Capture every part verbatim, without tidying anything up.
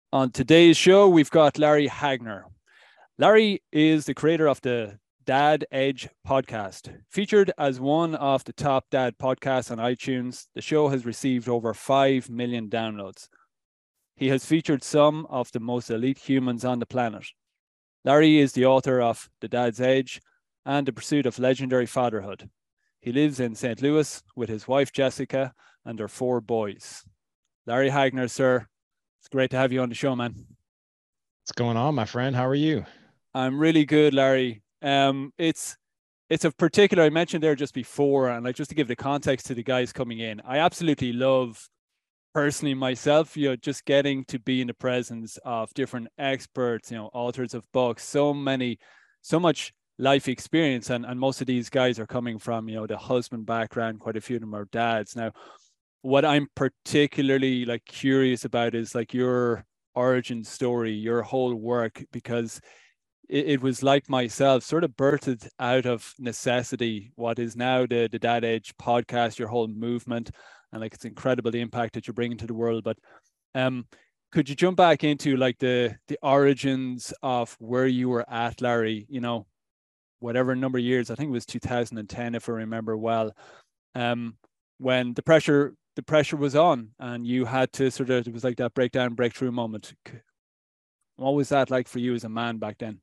On today's show, we've got Larry Hagner. Larry is the creator of the Dad Edge podcast. Featured as one of the top dad podcasts on iTunes, the show has received over five million downloads. He has featured some of the most elite humans on the planet. Larry is the author of The Dad's Edge and The Pursuit of Legendary Fatherhood. He lives in Saint Louis with his wife, Jessica, and their four boys. Larry Hagner, sir, it's great to have you on the show, man. What's going on, my friend? How are you? I'm really good, Larry. Um, it's it's a particular, I mentioned there just before, and like just to give the context to the guys coming in, I absolutely love personally myself, you know, just getting to be in the presence of different experts, you know, authors of books, so many, so much life experience. And, and most of these guys are coming from, you know, the husband background. Quite a few of them are dads. Now, what I'm particularly like curious about is like your origin story, your whole work, because it, it was like myself, sort of birthed out of necessity, what is now the, the Dad Edge podcast, your whole movement. And like it's incredible the impact that you're bringing to the world. But um, could you jump back into like the the origins of where you were at, Larry? You know, whatever number of years, I think it was two thousand ten, if I remember well. Um, when the pressure the pressure was on, and you had to sort of, it was like that breakdown, breakthrough moment. What was that like for you as a man back then?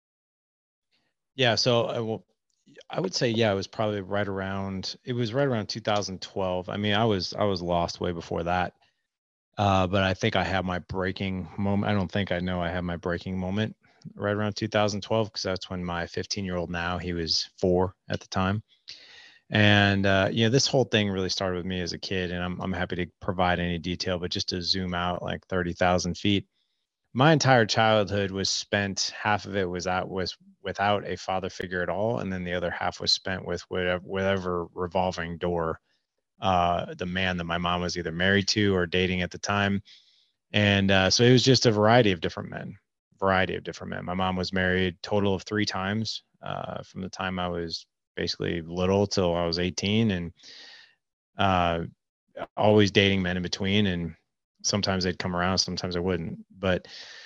Yeah, so I will. I would say, yeah, it was probably right around. It was right around two thousand twelve. I mean, I was I was lost way before that. Uh, but I think I had my breaking moment. I don't think I know I had my breaking moment right around two thousand twelve because that's when my fifteen year old now, he was four at the time. And uh, you know, this whole thing really started with me as a kid, and I'm I'm happy to provide any detail, but just to zoom out like thirty thousand feet. My entire childhood was spent, half of it was out was without a father figure at all, and then the other half was spent with whatever, whatever revolving door uh, the man that my mom was either married to or dating at the time. And uh, so it was just a variety of different men, variety of different men. My mom was married total of three times uh, from the time I was basically little till I was eighteen, and uh, always dating men in between. And sometimes they'd come around, sometimes I wouldn't. But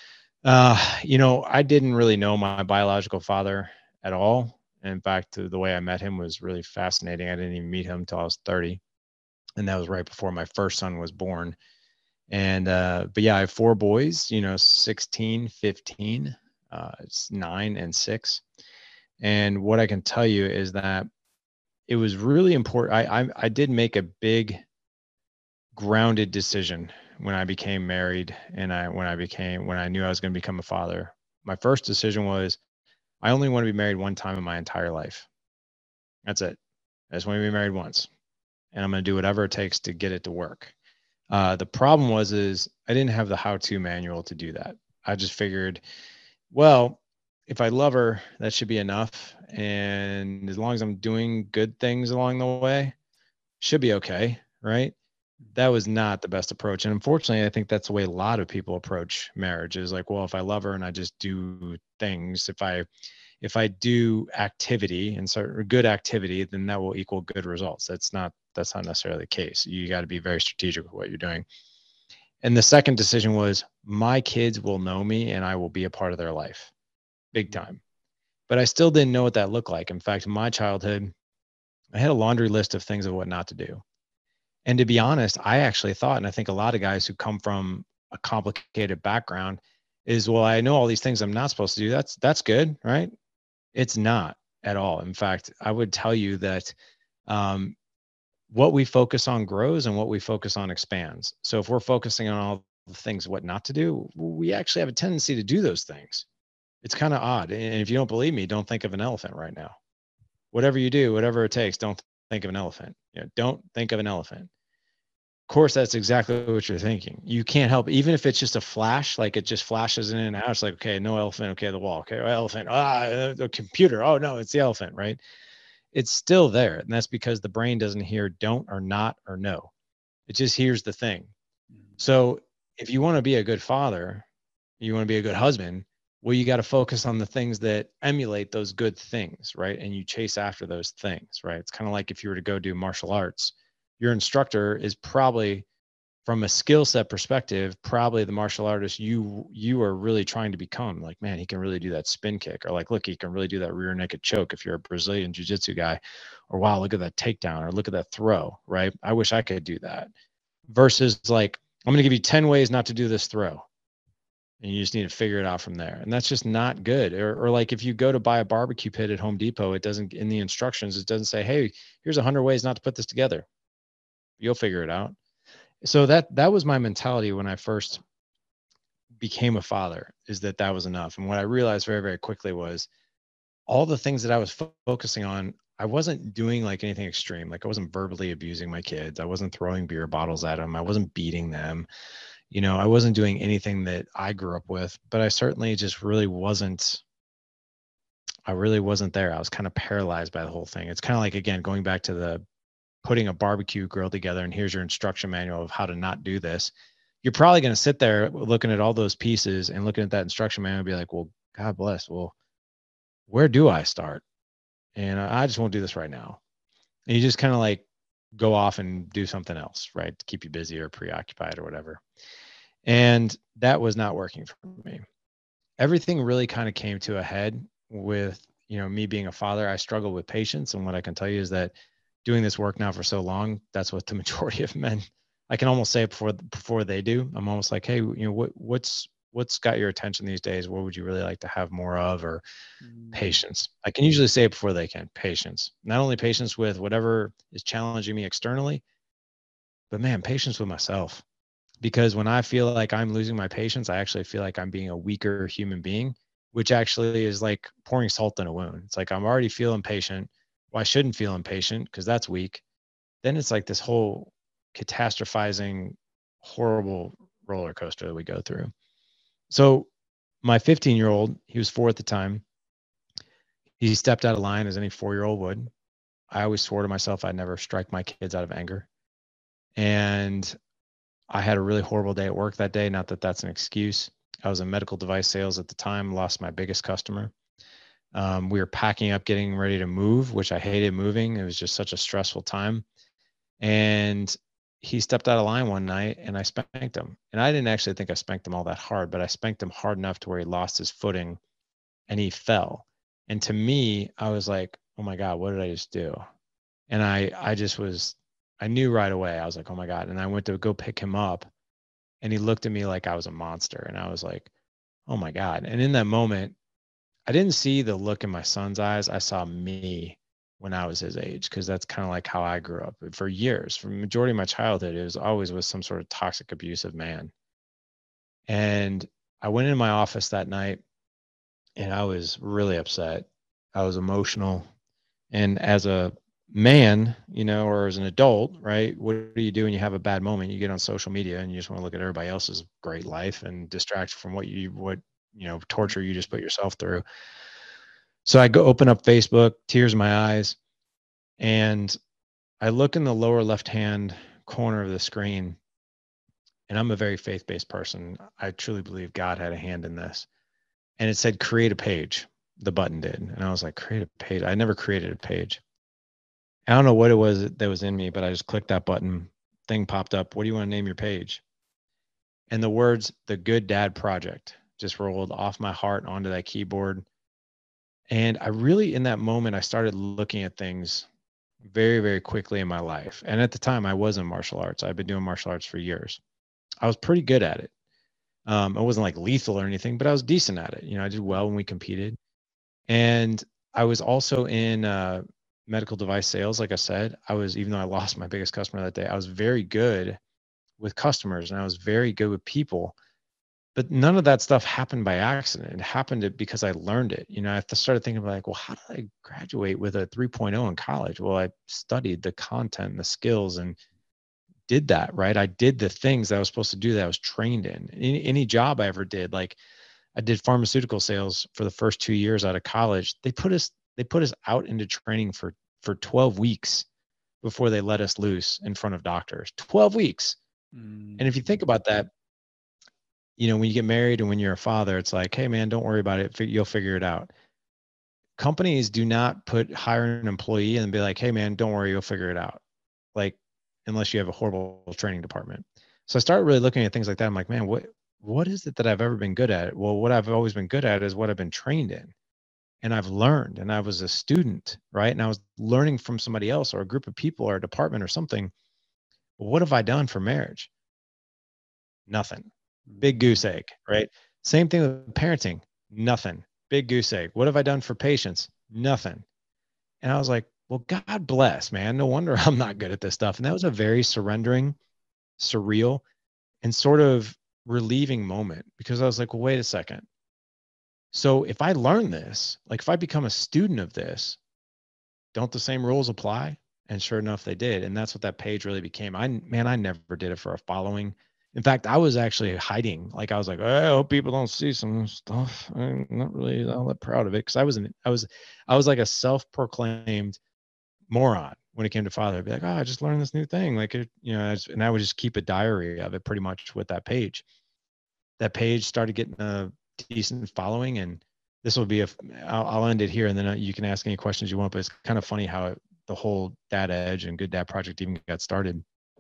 uh, you know, I didn't really know my biological father at all. In fact, the way I met him was really fascinating. I didn't even meet him until I was thirty, and that was right before my first son was born. And uh, but yeah, I have four boys. You know, sixteen, fifteen, uh, it's nine, and six. And what I can tell you is that it was really important. I I, I did make a big grounded decision when I became married, and I when I became when I knew I was going to become a father. My first decision was I only want to be married one time in my entire life. That's it. I just want to be married once, and I'm going to do whatever it takes to get it to work. Uh, the problem was is I didn't have the how-to manual to do that. I just figured, well, if I love her, that should be enough, and as long as I'm doing good things along the way, should be okay, right? That was not the best approach. And unfortunately, I think that's the way a lot of people approach marriage is like, well, if I love her and I just do things, if I if I do activity and so good activity, then that will equal good results. That's not that's not necessarily the case. You got to be very strategic with what you're doing. And the second decision was my kids will know me and I will be a part of their life big time. But I still didn't know what that looked like. In fact, in my childhood, I had a laundry list of things of what not to do. And to be honest, I actually thought, and I think a lot of guys who come from a complicated background is, well, I know all these things I'm not supposed to do. That's that's good, right? It's not at all. In fact, I would tell you that um, what we focus on grows and what we focus on expands. So if we're focusing on all the things what not to do, we actually have a tendency to do those things. It's kind of odd. And if you don't believe me, don't think of an elephant right now. Whatever you do, whatever it takes, don't think of an elephant. You know, don't think of an elephant. Of course, that's exactly what you're thinking. You can't help, even if it's just a flash, like it just flashes in and out. It's like, okay, no elephant. Okay, the wall. Okay, elephant. Ah, the computer. Oh no, it's the elephant, right? It's still there, and that's because the brain doesn't hear don't or not or no. It just hears the thing. So if you want to be a good father, you want to be a good husband, well, you got to focus on the things that emulate those good things, right? And you chase after those things, right? It's kind of like if you were to go do martial arts, your instructor is probably from a skill set perspective, probably the martial artist you you are really trying to become. Like, man, he can really do that spin kick, or like, look, he can really do that rear naked choke if you're a Brazilian jiu-jitsu guy, or wow, look at that takedown, or look at that throw, right? I wish I could do that. Versus like, I'm going to give you ten ways not to do this throw, and you just need to figure it out from there. And that's just not good. Or, or like if you go to buy a barbecue pit at Home Depot, it doesn't, in the instructions, it doesn't say, hey, here's a hundred ways not to put this together. You'll figure it out. So that that was my mentality when I first became a father, is that that was enough. And what I realized very, very quickly was all the things that I was fo- focusing on, I wasn't doing like anything extreme. Like I wasn't verbally abusing my kids. I wasn't throwing beer bottles at them. I wasn't beating them. You know, I wasn't doing anything that I grew up with, but I certainly just really wasn't, I really wasn't there. I was kind of paralyzed by the whole thing. It's kind of like, again, going back to the putting a barbecue grill together and here's your instruction manual of how to not do this. You're probably going to sit there looking at all those pieces and looking at that instruction manual and be like, well, God bless. Well, where do I start? And I just won't do this right now. And you just kind of like go off and do something else, right? To keep you busy or preoccupied or whatever. And that was not working for me. Everything really kind of came to a head with, you know, me being a father. I struggle with patience. And what I can tell you is that doing this work now for so long, that's what the majority of men, I can almost say it before, before they do. I'm almost like, hey, you know, what, what's, what's got your attention these days? What would you really like to have more of? Or Mm. patience. I can usually say it before they can. Patience. Not only patience with whatever is challenging me externally, but man, patience with myself. Because when I feel like I'm losing my patience, I actually feel like I'm being a weaker human being, which actually is like pouring salt in a wound. It's like I'm already feeling impatient. Well, I shouldn't feel impatient because that's weak. Then it's like this whole catastrophizing, horrible roller coaster that we go through. So my fifteen year old, he was four at the time. He stepped out of line as any four year old would. I always swore to myself I'd never strike my kids out of anger. And I had a really horrible day at work that day. Not that that's an excuse. I was in medical device sales at the time, lost my biggest customer. Um, we were packing up, getting ready to move, which I hated moving. It was just such a stressful time. And he stepped out of line one night and I spanked him. And I didn't actually think I spanked him all that hard, but I spanked him hard enough to where he lost his footing and he fell. And to me, I was like, oh my God, what did I just do? And I, I just was, I knew right away. I was like, oh my God. And I went to go pick him up and he looked at me like I was a monster. And I was like, oh my God. And in that moment, I didn't see the look in my son's eyes. I saw me when I was his age, because that's kind of like how I grew up for years. For the majority of my childhood, it was always with some sort of toxic, abusive man. And I went in my office that night and I was really upset. I was emotional. And as a man, you know, or as an adult, right? What do you do when you have a bad moment? You get on social media and you just want to look at everybody else's great life and distract from what you, what, you know, torture you just put yourself through. So I go open up Facebook, tears in my eyes, and I look in the lower left-hand corner of the screen, and I'm a very faith-based person. I truly believe God had a hand in this. And it said, create a page. The button did. And I was like, create a page. I never created a page. I don't know what it was that was in me, but I just clicked that button. Thing popped up. What do you want to name your page? And the words, The Good Dad Project, just rolled off my heart onto that keyboard. And I really, in that moment, I started looking at things very, very quickly in my life. And at the time, I was in martial arts. I've been doing martial arts for years. I was pretty good at it. Um, I wasn't like lethal or anything, but I was decent at it. You know, I did well when we competed. And I was also in uh, medical device sales. Like I said, I was, even though I lost my biggest customer that day, I was very good with customers and I was very good with people. But none of that stuff happened by accident. It happened because I learned it. You know, I started thinking like, well, how did I graduate with a three point oh in college? Well, I studied the content and the skills and did that, right? I did the things that I was supposed to do that I was trained in. Any, any job I ever did, like I did pharmaceutical sales for the first two years out of college. They put us, they put us out into training for, for twelve weeks before they let us loose in front of doctors. twelve weeks. Mm. And if you think about that, you know, when you get married and when you're a father, it's like, hey man, don't worry about it. You'll figure it out. Companies do not put hire an employee and be like, hey man, don't worry, you'll figure it out. Like, unless you have a horrible training department. So I started really looking at things like that. I'm like, man, what, what is it that I've ever been good at? Well, what I've always been good at is what I've been trained in. And I've learned, and I was a student, right? And I was learning from somebody else or a group of people or a department or something. Well, what have I done for marriage? Nothing. Big goose egg, right? Same thing with parenting. Nothing. Big goose egg. What have I done for patience? Nothing. And I was like, well, God bless, man. No wonder I'm not good at this stuff. And that was a very surrendering, surreal, and sort of relieving moment, because I was like, well, wait a second. So if I learn this, like if I become a student of this, don't the same rules apply? And sure enough, they did. And that's what that page really became. I, man, I never did it for a following. In fact, I was actually hiding. Like I was like, oh, I hope people don't see some stuff. I'm not really all that proud of it. Cause I wasn't, I was, I was like a self-proclaimed moron when it came to father. I'd be like, oh, I just learned this new thing. Like, it, you know, I just, and I would just keep a diary of it pretty much with that page. That page started getting a decent following, and this will be a, I'll, I'll end it here, and then you can ask any questions you want, but it's kind of funny how it, the whole Dad Edge and Good Dad Project even got started.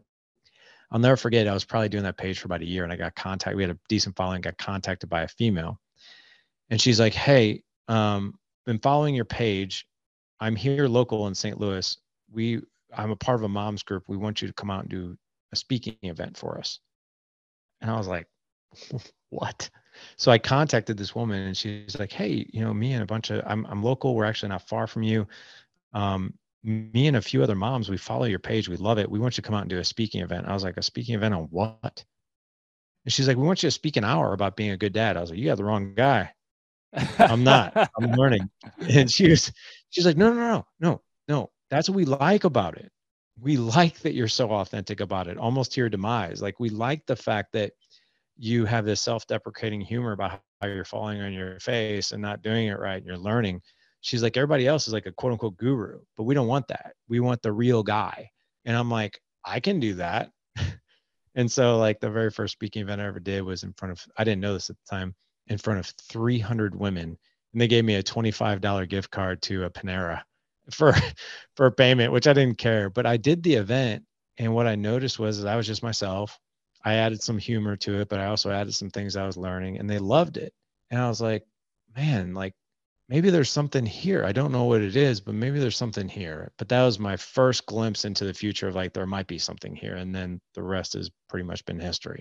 I'll never forget, I was probably doing that page for about a year, and I got contact. We had a decent following, got contacted by a female, and she's like, hey, um, been following your page. I'm here local in Saint Louis. We, I'm a part of a mom's group. We want you to come out and do a speaking event for us. And I was like, what? So I contacted this woman, and she's like, hey, you know, me and a bunch of, I'm, I'm local. We're actually not far from you. Um, me and a few other moms, we follow your page. We love it. We want you to come out and do a speaking event. I was like, a speaking event on what? And she's like, we want you to speak an hour about being a good dad. I was like, you got the wrong guy. I'm not, I'm learning. And she was, she's like, no, no, no, no, no. That's what we like about it. We like that you're so authentic about it, almost to your demise. Like, we like the fact that you have this self-deprecating humor about how you're falling on your face and not doing it right, and you're learning. She's like, everybody else is like a quote unquote guru, but we don't want that. We want the real guy. And I'm like, I can do that. And so like the very first speaking event I ever did was in front of, I didn't know this at the time, in front of three hundred women. And they gave me a twenty-five dollars gift card to a Panera for, for a payment, which I didn't care, but I did the event. And what I noticed was that I was just myself. I added some humor to it, but I also added some things I was learning, and they loved it. And I was like, man, like maybe there's something here. I don't know what it is, but maybe there's something here. But that was my first glimpse into the future of like, there might be something here. And then the rest has pretty much been history.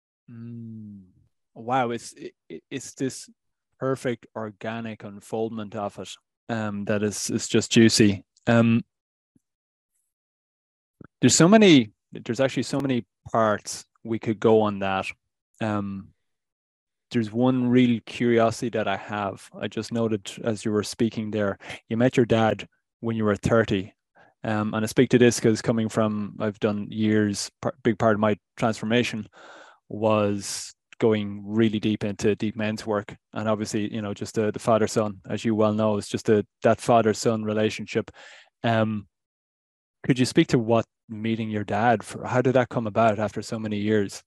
Mm. Wow. It's, it, it's this perfect organic unfoldment of it. Um, that is, is just juicy. Um, there's so many, there's actually so many parts we could go on that. Um, there's one real curiosity that I have. I just noted as you were speaking there, you met your dad when you were thirty. Um, and I speak to this because coming from, I've done years, part, big part of my transformation was going really deep into deep men's work. And obviously, you know, just the, the father-son, as you well know, is just a, that father-son relationship. Um, could you speak to what meeting your dad, for how did that come about after so many years?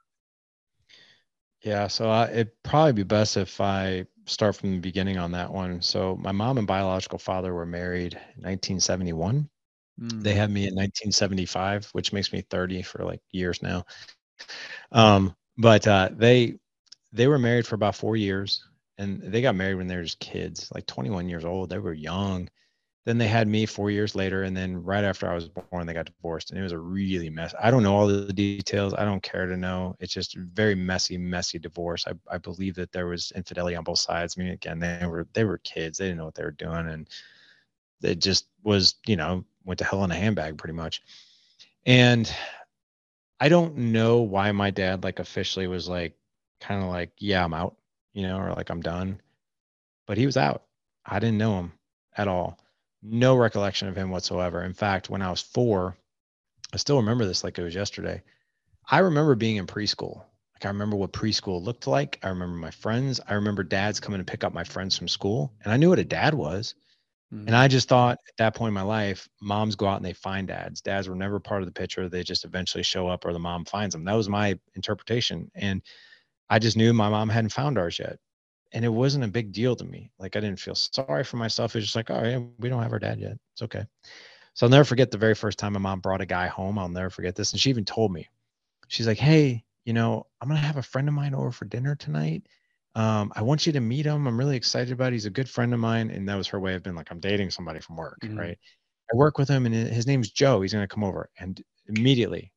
Yeah, so I, it'd probably be best if I start from the beginning on that one. So my mom and biological father were married in nineteen seventy-one. Mm. They had me in nineteen seventy-five, which makes me thirty for like years now. Um, but uh, they they were married for about four years, and they got married when they were just kids, like twenty-one years old. They were young. Then they had me four years later, and then right after I was born, they got divorced, and it was a really mess. I don't know all the details. I don't care to know. It's just a very messy, messy divorce. I, I believe that there was infidelity on both sides. I mean, again, they were they were kids. They didn't know what they were doing, and it just was, you know, went to hell in a handbag pretty much. And I don't know why my dad like officially was like kind of like, yeah, I'm out, you know, or like I'm done. But he was out. I didn't know him at all. No recollection of him whatsoever. In fact, when I was four, I still remember this like it was yesterday. I remember being in preschool. Like I remember what preschool looked like. I remember my friends. I remember dads coming to pick up my friends from school. And I knew what a dad was. Mm-hmm. And I just thought at that point in my life, moms go out and they find dads. Dads were never part of the picture. They just eventually show up or the mom finds them. That was my interpretation. And I just knew my mom hadn't found ours yet. And it wasn't a big deal to me. Like I didn't feel sorry for myself. It was just like, oh yeah, we don't have our dad yet. It's okay. So I'll never forget the very first time my mom brought a guy home. I'll never forget this. And she even told me, she's like, hey, you know, I'm going to have a friend of mine over for dinner tonight. Um, I want you to meet him. I'm really excited about it. He's a good friend of mine. And that was her way of being like, I'm dating somebody from work, Mm-hmm. right? I work with him and his name's Joe. He's going to come over. And immediately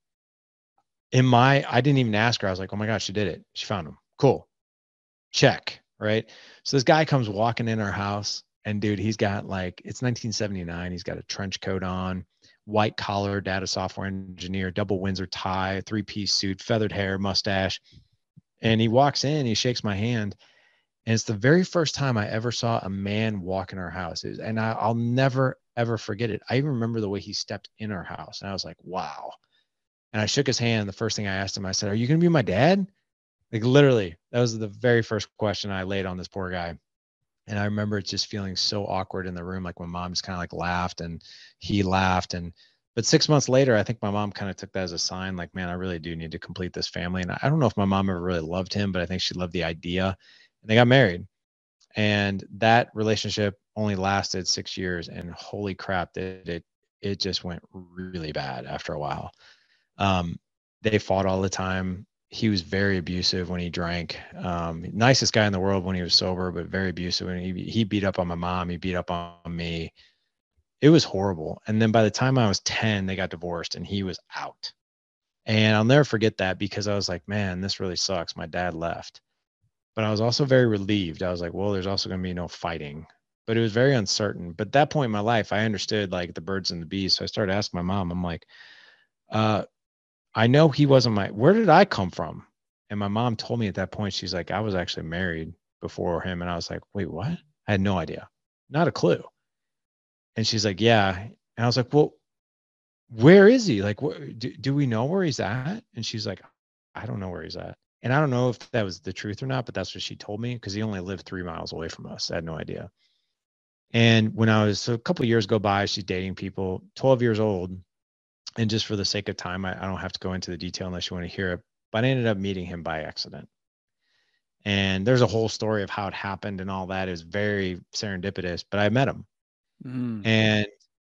in my, I didn't even ask her. I was like, oh my gosh, she did it. She found him. Cool. Check. Right. So this guy comes walking in our house and dude, he's got like, it's nineteen seventy-nine. He's got a trench coat on, white collar, data software engineer, double Windsor tie, three piece suit, feathered hair, mustache. And he walks in, he shakes my hand. And it's the very first time I ever saw a man walk in our house. Was, and I, I'll never, ever forget it. I even remember the way he stepped in our house. And I was like, wow. And I shook his hand. The first thing I asked him, I said, are you going to be my dad? Like literally, that was the very first question I laid on this poor guy. And I remember it just feeling so awkward in the room. Like my mom just kind of like laughed and he laughed. And, but six months later, I think my mom kind of took that as a sign like, man, I really do need to complete this family. And I don't know if my mom ever really loved him, but I think she loved the idea. And they got married. And that relationship only lasted six years. And holy crap, did it, it just went really bad after a while. Um, they fought all the time. He was very abusive when he drank. Um, nicest guy in the world when he was sober, but very abusive. And he, he beat up on my mom. He beat up on me. It was horrible. And then by the time I was ten, they got divorced and he was out. And I'll never forget that because I was like, man, this really sucks. My dad left. But I was also very relieved. I was like, well, there's also going to be no fighting. But it was very uncertain. But at that point in my life, I understood like the birds and the bees. So I started asking my mom, I'm like, uh, I know he wasn't my, where did I come from? And my mom told me at that point, she's like, I was actually married before him. And I was like, wait, what? I had no idea. Not a clue. And she's like, yeah. And I was like, well, where is he? Like, wh- do, do we know where he's at? And she's like, I don't know where he's at. And I don't know if that was the truth or not, but that's what she told me because he only lived three miles away from us. I had no idea. And when I was, so a couple of years go by, she's dating people, twelve years old. And just for the sake of time, I, I don't have to go into the detail unless you want to hear it. But I ended up meeting him by accident. And there's a whole story of how it happened and all that. It was very serendipitous, but I met him. Mm. And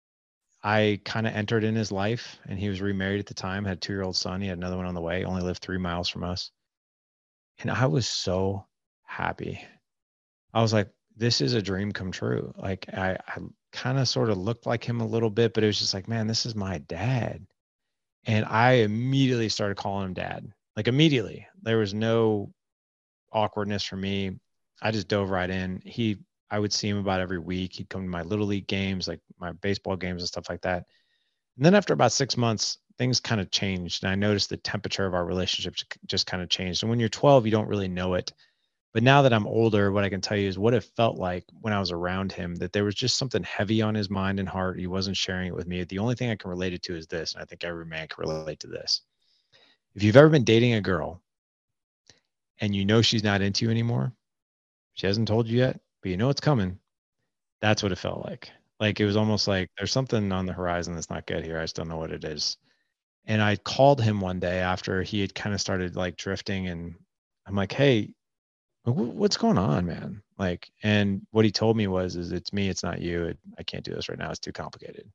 I kind of entered in his life and he was remarried at the time, had a two-year-old son. He had another one on the way, only lived three miles from us. And I was so happy. I was like, this is a dream come true. Like I, I kind of sort of looked like him a little bit, but it was just like, man, this is my dad. And I immediately started calling him dad. Like immediately. There was no awkwardness for me. I just dove right in. He, I would see him about every week. He'd come to my little league games, like my baseball games and stuff like that. And then after about six months, things kind of changed. And I noticed the temperature of our relationship just kind of changed. And when you're twelve, you don't really know it. But now that I'm older, what I can tell you is what it felt like when I was around him, that there was just something heavy on his mind and heart. He wasn't sharing it with me. The only thing I can relate it to is this. And I think every man can relate to this. If you've ever been dating a girl and you know she's not into you anymore, she hasn't told you yet, but you know it's coming. That's what it felt like. Like it was almost like there's something on the horizon that's not good here. I just don't know what it is. And I called him one day after he had kind of started like drifting. And I'm like, hey, what's going on, man? Like, and what he told me was, is it's me, it's not you. It, I can't do this right now. It's too complicated.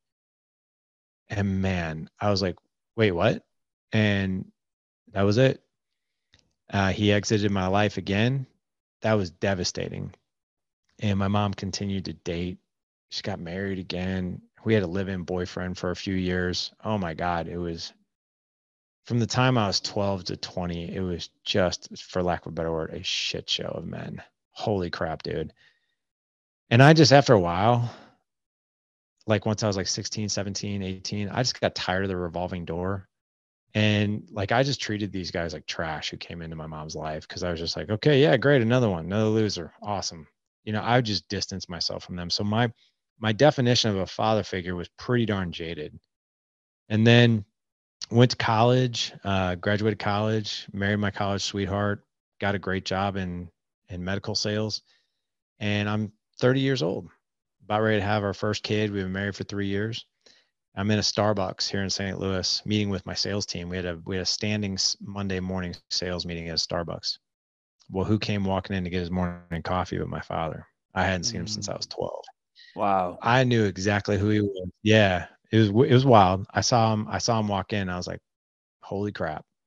And man, I was like, wait, what? And that was it. Uh, he exited my life again. That was devastating. And my mom continued to date. She got married again. We had a live-in boyfriend for a few years. Oh my God. It was from the time I was twelve to twenty, it was just, for lack of a better word, a shit show of men. Holy crap, dude. And I just, after a while, like once I was like sixteen, seventeen, eighteen, I just got tired of the revolving door. And like, I just treated these guys like trash who came into my mom's life. Cause I was just like, okay, yeah, great. Another one, another loser. Awesome. You know, I would just distance myself from them. So my, my definition of a father figure was pretty darn jaded. And then went to college, uh, graduated college, married my college sweetheart, got a great job in, in medical sales. And I'm thirty years old, about ready to have our first kid. We've been married for three years. I'm in a Starbucks here in Saint Louis meeting with my sales team. We had a, we had a standing Monday morning sales meeting at a Starbucks. Well, who came walking in to get his morning coffee but my father? I hadn't seen him since I was twelve. Wow. I knew exactly who he was. Yeah, it was, it was wild. I saw him, I saw him walk in. I was like, holy crap.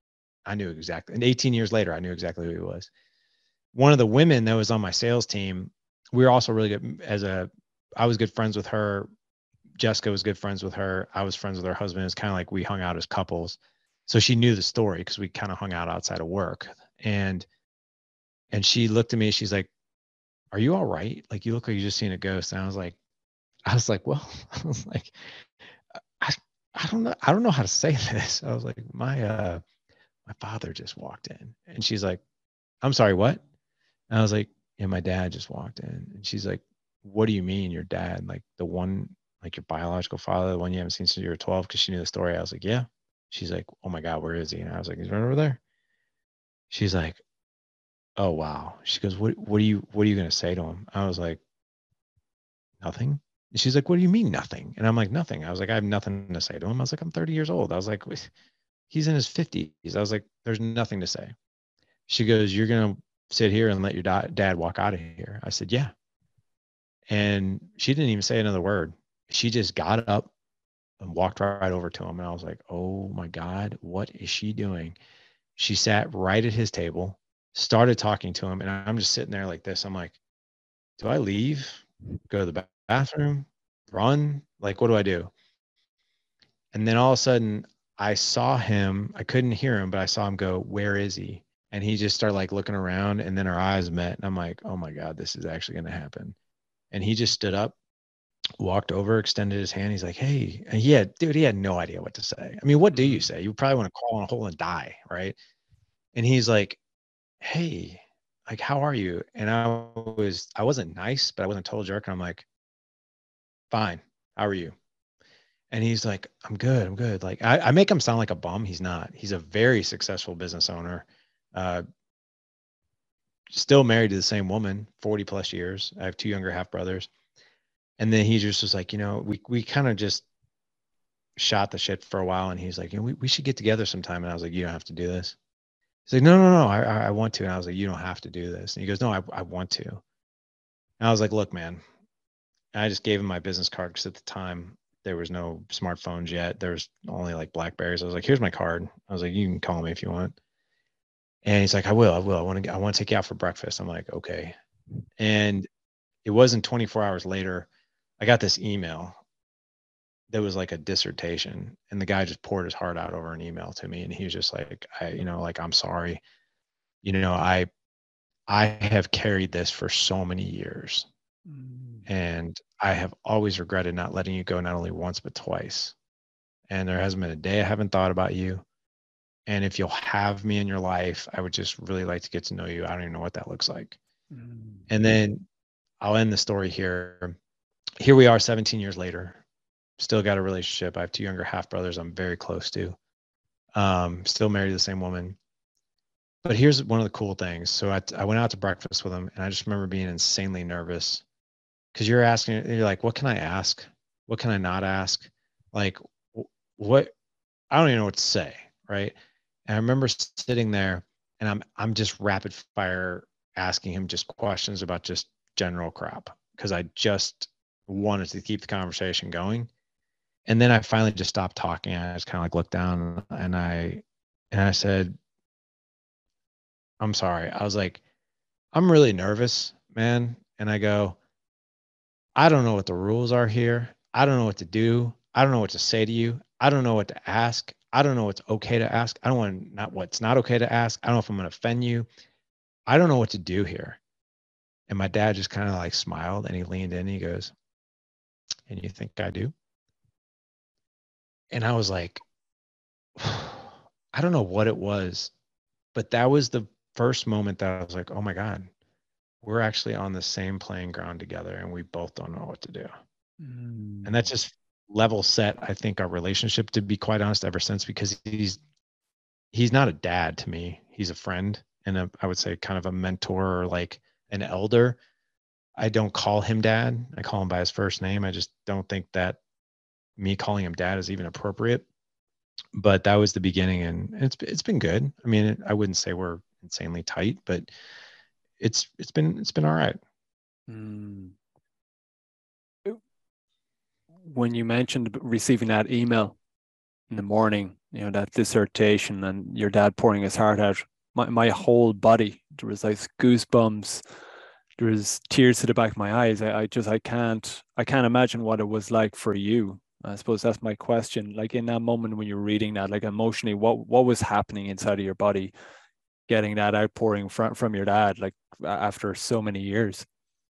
I knew exactly. And eighteen years later, I knew exactly who he was. One of the women that was on my sales team, we were also really good as a, I was good friends with her. Jessica was good friends with her. I was friends with her husband. It's kind of like we hung out as couples. So she knew the story because we kind of hung out outside of work. And, and she looked at me, she's like, are you all right? Like, you look like you just seen a ghost. And I was like, I was like, well, I was like, I, I don't know. I don't know how to say this. I was like, my, uh, my father just walked in. And she's like, I'm sorry, what? And I was like, yeah, my dad just walked in. And she's like, what do you mean your dad? Like the one, like your biological father, the one you haven't seen since you were twelve? Because she knew the story. I was like, yeah. She's like, oh my God, where is he? And I was like, he's right over there. She's like, oh wow. She goes, what, what are you, what are you going to say to him? I was like, nothing. And she's like, what do you mean nothing? And I'm like, nothing. I was like, I have nothing to say to him. I was like, I'm thirty years old. I was like, he's in his fifties. I was like, there's nothing to say. She goes, you're going to sit here and let your da- dad walk out of here? I said, yeah. And she didn't even say another word. She just got up and walked right over to him. And I was like, oh my God, what is she doing? She sat right at his table, started talking to him. And I'm just sitting there like this. I'm like, do I leave, go to the bathroom, run? Like, what do I do? And then all of a sudden I saw him, I couldn't hear him, but I saw him go, where is he? And he just started like looking around, and then our eyes met. And I'm like, oh my God, this is actually going to happen. And he just stood up, walked over, extended his hand. He's like, hey, and he had, dude, he had no idea what to say. I mean, what do you say? You probably want to crawl in a hole and die, right? And he's like, hey, like, how are you? And I was, I wasn't nice, but I wasn't a total jerk. And I'm like, fine. How are you? And he's like, I'm good. I'm good. Like, I, I make him sound like a bum. He's not. He's a very successful business owner. Uh, still married to the same woman, forty plus years. I have two younger half brothers. And then he just was like, you know, we, we kind of just shot the shit for a while. And he's like, you know, we, we should get together sometime. And I was like, you don't have to do this. He's like, no, no, no, I, I want to. And I was like, you don't have to do this. And he goes, no, I, I want to. And I was like, look, man. And I just gave him my business card because at the time there was no smartphones yet. There was only like Blackberries. I was like, here's my card. I was like, you can call me if you want. And he's like, I will, I will. I want to, I want to take you out for breakfast. I'm like, okay. And it wasn't twenty-four hours later, I got this email that was like a dissertation, and the guy just poured his heart out over an email to me. And he was just like, I, you know, like, I'm sorry. You know, I, I have carried this for so many years. And I have always regretted not letting you go, not only once, but twice. And there hasn't been a day I haven't thought about you. And if you'll have me in your life, I would just really like to get to know you. I don't even know what that looks like. Mm. And then I'll end the story here. Here we are seventeen years later, still got a relationship. I have two younger half brothers I'm very close to. Um, still married to the same woman. But here's one of the cool things. So I, I went out to breakfast with him, and I just remember being insanely nervous. Because you're asking, you're like, what can I ask? What can I not ask? Like, what? I don't even know what to say, right? And I remember sitting there, and I'm I'm just rapid fire asking him just questions about just general crap, because I just wanted to keep the conversation going. And then I finally just stopped talking. I just kind of like looked down, and I and I said, I'm sorry. I was like, I'm really nervous, man. And I go, I don't know what the rules are here. I don't know what to do. I don't know what to say to you. I don't know what to ask. I don't know what's okay to ask. I don't want not what's not okay to ask. I don't know if I'm going to offend you. I don't know what to do here. And my dad just kind of like smiled, and he leaned in and he goes, and you think I do? And I was like, I don't know what it was, but that was the first moment that I was like, oh my God, we're actually on the same playing ground together, and we both don't know what to do. Mm. And that's just level set, I think, our relationship, to be quite honest, ever since, because he's he's not a dad to me. He's a friend, and a, I would say kind of a mentor, or like an elder. I don't call him dad. I call him by his first name. I just don't think that me calling him dad is even appropriate. But that was the beginning, and it's it's been good. I mean, I wouldn't say we're insanely tight, but it's it's been it's been all right. Mm. When you mentioned receiving that email in the morning, you know, that dissertation and your dad pouring his heart out, my, my whole body, there was like goosebumps, there was tears to the back of my eyes. I, I just, I can't, I can't imagine what it was like for you. I suppose that's my question. Like in that moment when you're reading that, like emotionally, what, what was happening inside of your body, getting that outpouring from, from your dad, like after so many years?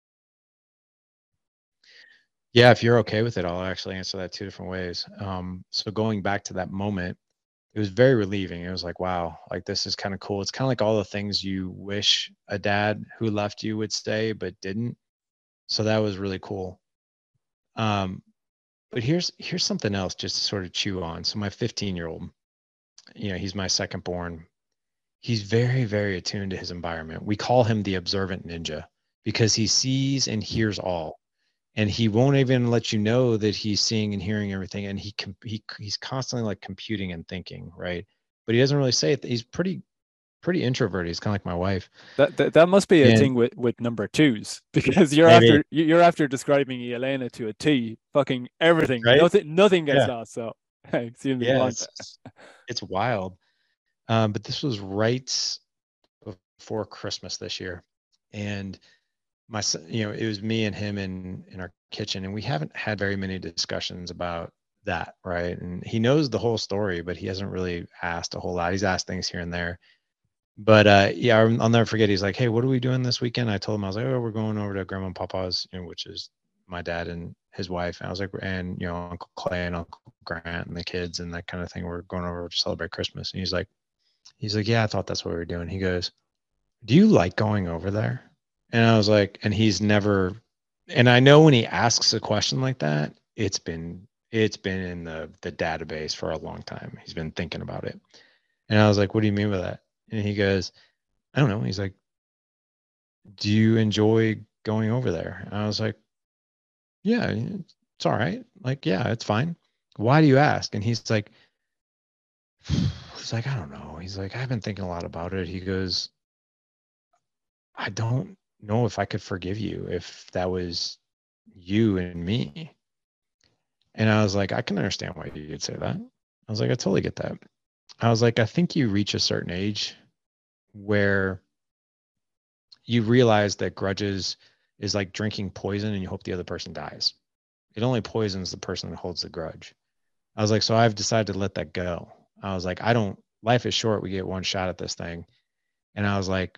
Yeah, if you're okay with it, I'll actually answer that two different ways. Um, so going back to that moment, it was very relieving. It was like, wow, like this is kind of cool. It's kind of like all the things you wish a dad who left you would say, but didn't. So that was really cool. Um, but here's here's something else just to sort of chew on. So my fifteen year old, you know, he's my second born. He's very, very attuned to his environment. We call him the observant ninja because he sees and hears all. And he won't even let you know that he's seeing and hearing everything. And he he he's constantly like computing and thinking, right? But he doesn't really say it. He's pretty pretty introverted. He's kind of like my wife. That, that that must be a And thing with with number twos, because you're maybe, after you're after describing Elena to a T, fucking everything, right? nothing nothing gets Yeah. lost. So excuse me, go Yeah, on. it's it's wild. Um, but this was right before Christmas this year. And my son, you know, it was me and him in in our kitchen, and we haven't had very many discussions about that, right? And he knows the whole story, but he hasn't really asked a whole lot. He's asked things here and there. But uh, yeah, I'll, I'll never forget. He's like, "Hey, what are we doing this weekend?" I told him, I was like, "Oh, we're going over to Grandma and Papa's, you know, which is my dad and his wife." And I was like, "And you know, Uncle Clay and Uncle Grant and the kids and that kind of thing. We're going over to celebrate Christmas." And he's like, "He's like, yeah, I thought that's what we were doing." He goes, "Do you like going over there?" And I was like, and he's never, and I know when he asks a question like that, it's been it's been in the the database for a long time. He's been thinking about it. And I was like, "What do you mean by that?" And he goes, "I don't know." He's like, "Do you enjoy going over there?" And I was like, "Yeah, it's all right. Like, yeah, it's fine. Why do you ask?" And he's like, he's like, "I don't know." He's like, "I've been thinking a lot about it." He goes, "I don't know if I could forgive you if that was you and me." And I was like, "I can understand why you'd say that." I was like, "I totally get that." I was like, "I think you reach a certain age where you realize that grudges is like drinking poison and you hope the other person dies. It only poisons the person that holds the grudge." I was like, "So I've decided to let that go." I was like, "I don't, life is short. We get one shot at this thing." And I was like,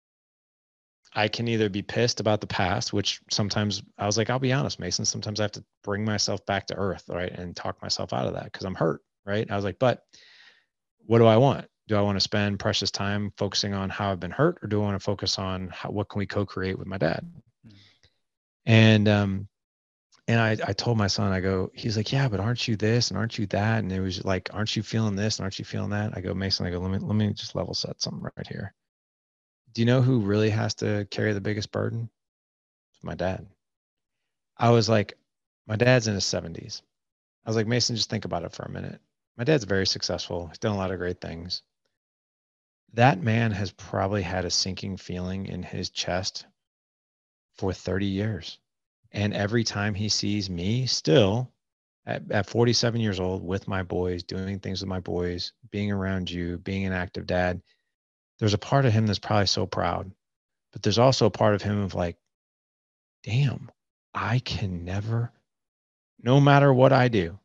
I can either be pissed about the past, which sometimes I was like, I'll be honest, Mason, sometimes I have to bring myself back to earth, right? And talk myself out of that because I'm hurt, right? I was like, but what do I want? Do I want to spend precious time focusing on how I've been hurt, or do I want to focus on how, what can we co-create with my dad? Mm. And, um, and I, I told my son, I go, he's like, "Yeah, but aren't you this and aren't you that?" And it was like, "Aren't you feeling this and aren't you feeling that?" I go, "Mason, I go, let me, let me just level set something right here. Do you know who really has to carry the biggest burden? It's my dad." I was like, my dad's in his seventies. I was like, "Mason, just think about it for a minute. My dad's very successful. He's done a lot of great things. That man has probably had a sinking feeling in his chest for thirty years. And every time he sees me still at, at forty-seven years old with my boys, doing things with my boys, being around you, being an active dad, there's a part of him that's probably so proud. But there's also a part of him of like, damn, I can never, no matter what I do,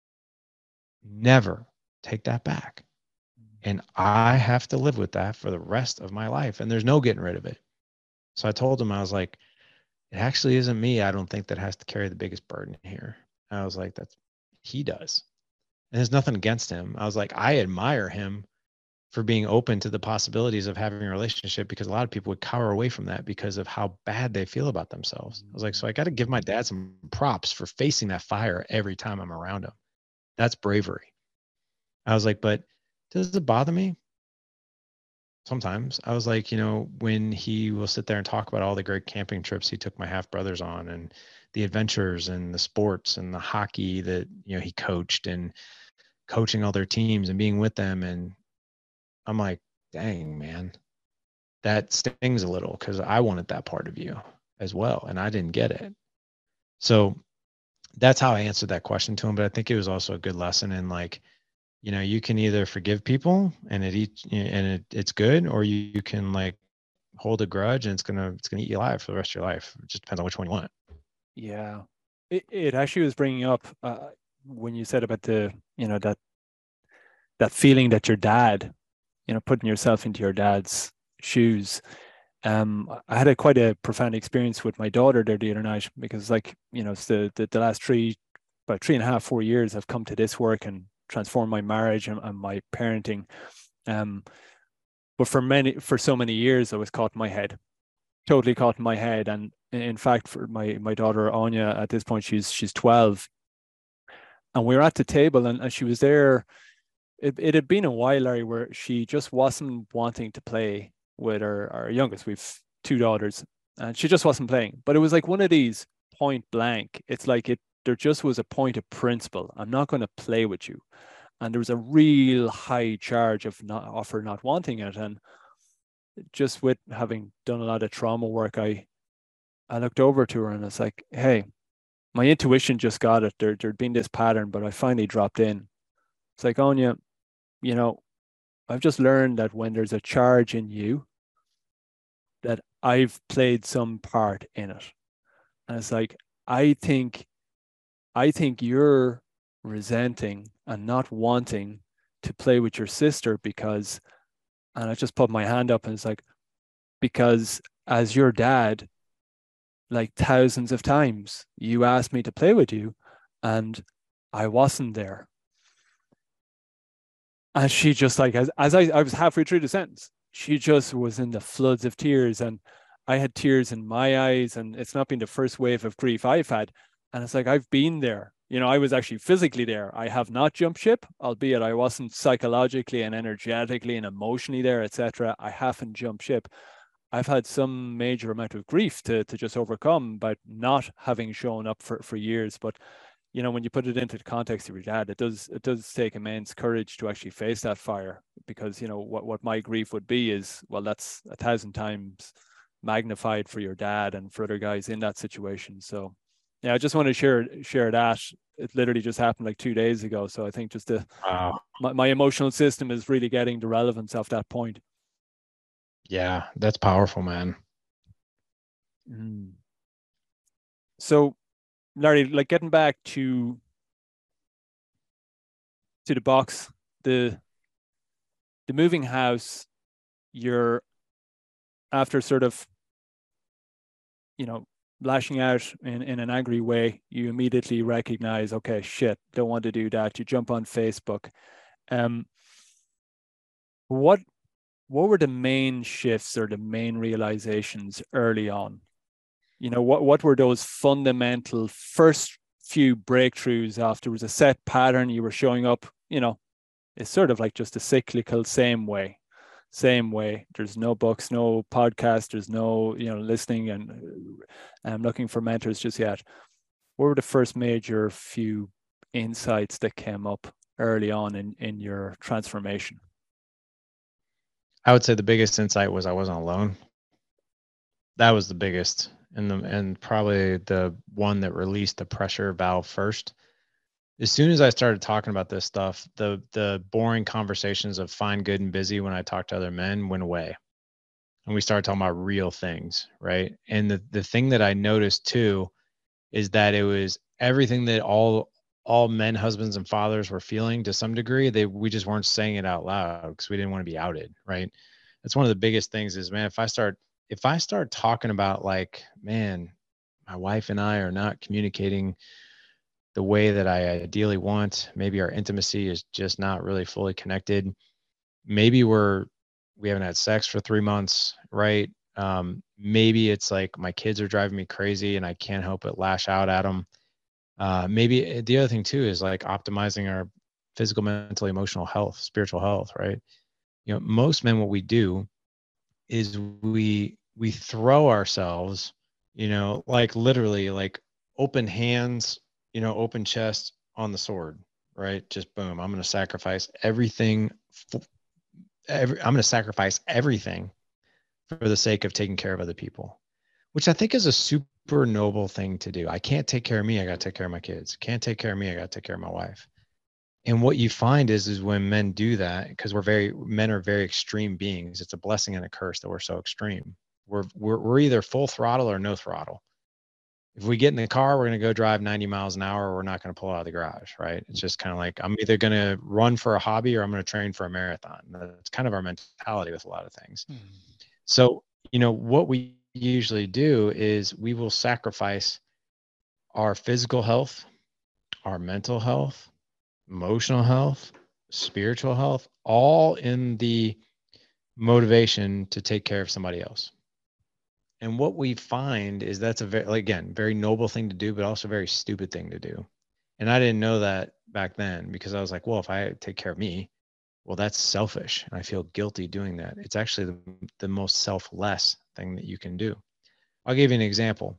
never take that back. And I have to live with that for the rest of my life. And there's no getting rid of it." So I told him, I was like, "It actually isn't me, I don't think, that has to carry the biggest burden here." I was like, "That's, he does." And there's nothing against him. I was like, I admire him for being open to the possibilities of having a relationship, because a lot of people would cower away from that because of how bad they feel about themselves. I was like, so I got to give my dad some props for facing that fire every time I'm around him. That's bravery. I was like, but does it bother me? Sometimes. I was like, you know, when he will sit there and talk about all the great camping trips he took my half brothers on, and the adventures and the sports and the hockey that, you know, he coached, and coaching all their teams and being with them. And I'm like, dang, man, that stings a little, because I wanted that part of you as well, and I didn't get it. So that's how I answered that question to him. But I think it was also a good lesson in like, you know, you can either forgive people and it eat, and it, it's good, or you, you can like hold a grudge and it's gonna it's gonna eat you alive for the rest of your life. It just depends on which one you want. Yeah. It, it actually was bringing up uh, when you said about the, you know, that that feeling that your dad, you know, putting yourself into your dad's shoes. Um, I had a quite a profound experience with my daughter there the other night because, like, you know, it's the, the, the last three, about three and a half, four years, I've come to this work and transformed my marriage and, and my parenting. Um, but for many, for so many years, I was caught in my head, totally caught in my head. And in fact, for my my daughter Anya, at this point, she's she's twelve, and we were at the table, and, and she was there. It, it had been a while, Larry, where she just wasn't wanting to play with our, our youngest. We've two daughters, and she just wasn't playing. But it was like one of these point blank. It's like it there just was a point of principle. I'm not going to play with you. And there was a real high charge of not of her not wanting it. And just with having done a lot of trauma work, I I looked over to her and it's like, hey, my intuition just got it. There there'd been this pattern, but I finally dropped in. It's like, Anya, you know, I've just learned that when there's a charge in you, that I've played some part in it. And it's like, I think, I think you're resenting and not wanting to play with your sister because, and I just put my hand up and it's like, because as your dad, like thousands of times, you asked me to play with you and I wasn't there. And she just like, as, as I, I was halfway through the sentence, she just was in the floods of tears. And I had tears in my eyes. And it's not been the first wave of grief I've had. And it's like, I've been there. You know, I was actually physically there. I have not jumped ship, albeit I wasn't psychologically and energetically and emotionally there, et cetera. I haven't jumped ship. I've had some major amount of grief to, to just overcome by not having shown up for, for years. But you know, when you put it into the context of your dad, it does it does take immense courage to actually face that fire, because you know what what my grief would be is, well, that's a thousand times magnified for your dad and for other guys in that situation. So yeah, I just want to share share that. It literally just happened like two days ago. So I think just the Wow. my, my emotional system is really getting the relevance of that point. Yeah, that's powerful, man. Mm. So Larry, like getting back to to the box, the the moving house, you're after sort of, you know, lashing out in, in an angry way, you immediately recognize, okay, shit, don't want to do that. You jump on Facebook. Um, what what were the main shifts or the main realizations early on? You know, what what were those fundamental first few breakthroughs after? Was a set pattern you were showing up, you know, it's sort of like just a cyclical same way, same way. There's no books, no podcast, there's no, you know, listening and I'm um, looking for mentors just yet. What were the first major few insights that came up early on in, in your transformation? I would say the biggest insight was I wasn't alone. That was the biggest, and the and probably the one that released the pressure valve first. As soon as I started talking about this stuff, the the boring conversations of fine, good, and busy when I talked to other men went away. And we started talking about real things, right? And the the thing that I noticed too is that it was everything that all all men, husbands, and fathers were feeling to some degree. They we just weren't saying it out loud because we didn't want to be outed, right? That's one of the biggest things is, man, if I start if I start talking about like, man, my wife and I are not communicating the way that I ideally want. Maybe our intimacy is just not really fully connected. Maybe we're we haven't had sex for three months, right? Um, maybe it's like my kids are driving me crazy and I can't help but lash out at them. Uh, maybe the other thing too is like optimizing our physical, mental, emotional health, spiritual health, right? You know, most men, what we do is we we throw ourselves, you know, like literally like open hands, you know, open chest on the sword, right? Just boom, I'm going to sacrifice everything. Every, I'm going to sacrifice everything for the sake of taking care of other people, which I think is a super noble thing to do. I can't take care of me. I got to take care of my kids. Can't take care of me. I got to take care of my wife. And what you find is, is when men do that, because we're very, men are very extreme beings. It's a blessing and a curse that we're so extreme. We're, we're, we're either full throttle or no throttle. If we get in the car, we're going to go drive ninety miles an hour, or we're not going to pull out of the garage, right? It's just kind of like, I'm either going to run for a hobby or I'm going to train for a marathon. That's kind of our mentality with a lot of things. Mm. So, you know, what we usually do is we will sacrifice our physical health, our mental health, emotional health, spiritual health, all in the motivation to take care of somebody else. And what we find is that's a very, again, very noble thing to do, but also a very stupid thing to do. And I didn't know that back then, because I was like, well, if I take care of me, well, that's selfish. And I feel guilty doing that. It's actually the, the most selfless thing that you can do. I'll give you an example.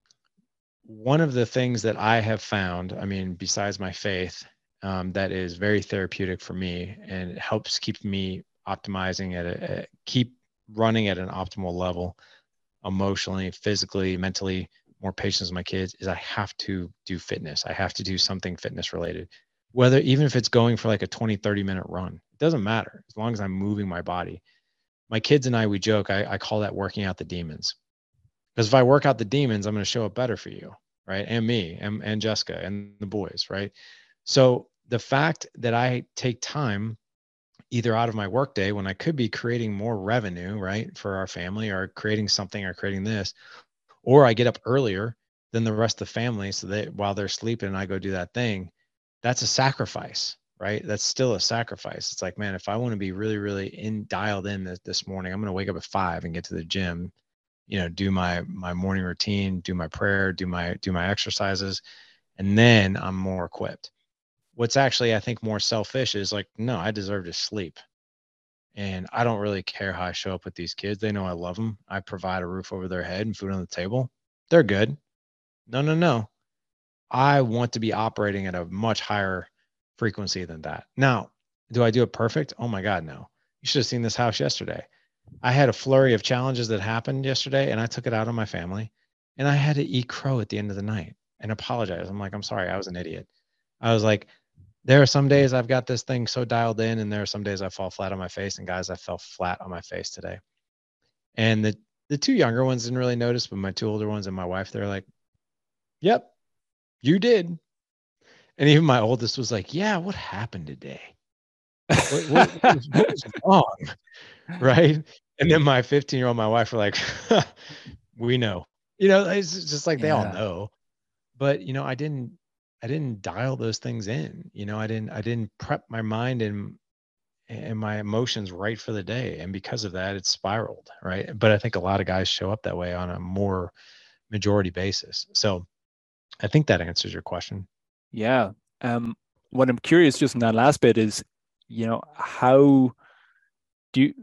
One of the things that I have found, I mean, besides my faith, um, that is very therapeutic for me, and it helps keep me optimizing at a, a keep running at an optimal level, emotionally, physically, mentally, more patience with my kids, is I have to do fitness. I have to do something fitness related, whether, even if it's going for like a twenty, thirty minute run, it doesn't matter as long as I'm moving my body. My kids and I, we joke, I, I call that working out the demons. Because if I work out the demons, I'm going to show up better for you, right? And me and, and Jessica and the boys, right? So the fact that I take time either out of my workday when I could be creating more revenue, right, for our family, or creating something, or creating this, or I get up earlier than the rest of the family so that while they're sleeping and I go do that thing, that's a sacrifice, right? That's still a sacrifice. It's like, man, if I want to be really, really in dialed in this, this morning, I'm going to wake up at five and get to the gym, you know, do my, my morning routine, do my prayer, do my, do my exercises, and then I'm more equipped. What's actually, I think, more selfish is like, no, I deserve to sleep. And I don't really care how I show up with these kids. They know I love them. I provide a roof over their head and food on the table. They're good. No, no, no. I want to be operating at a much higher frequency than that. Now, do I do it perfect? Oh my God, no. You should have seen this house yesterday. I had a flurry of challenges that happened yesterday, and I took it out on my family, and I had to eat crow at the end of the night and apologize. I'm like, I'm sorry, I was an idiot. I was like, there are some days I've got this thing so dialed in, and there are some days I fall flat on my face. And guys, I fell flat on my face today. And the, the two younger ones didn't really notice, but my two older ones and my wife, they're like, yep, you did. And even my oldest was like, yeah, what happened today? What, what, what, was, what was wrong? Right. And then my fifteen year old, my wife were like, we know, you know, it's just like, yeah. They all know. But, you know, I didn't, I didn't dial those things in, you know, I didn't, I didn't prep my mind and, and my emotions right for the day. And because of that, it's spiraled. Right. But I think a lot of guys show up that way on a more majority basis. So I think that answers your question. Yeah. Um, what I'm curious just in that last bit is, you know, how do you,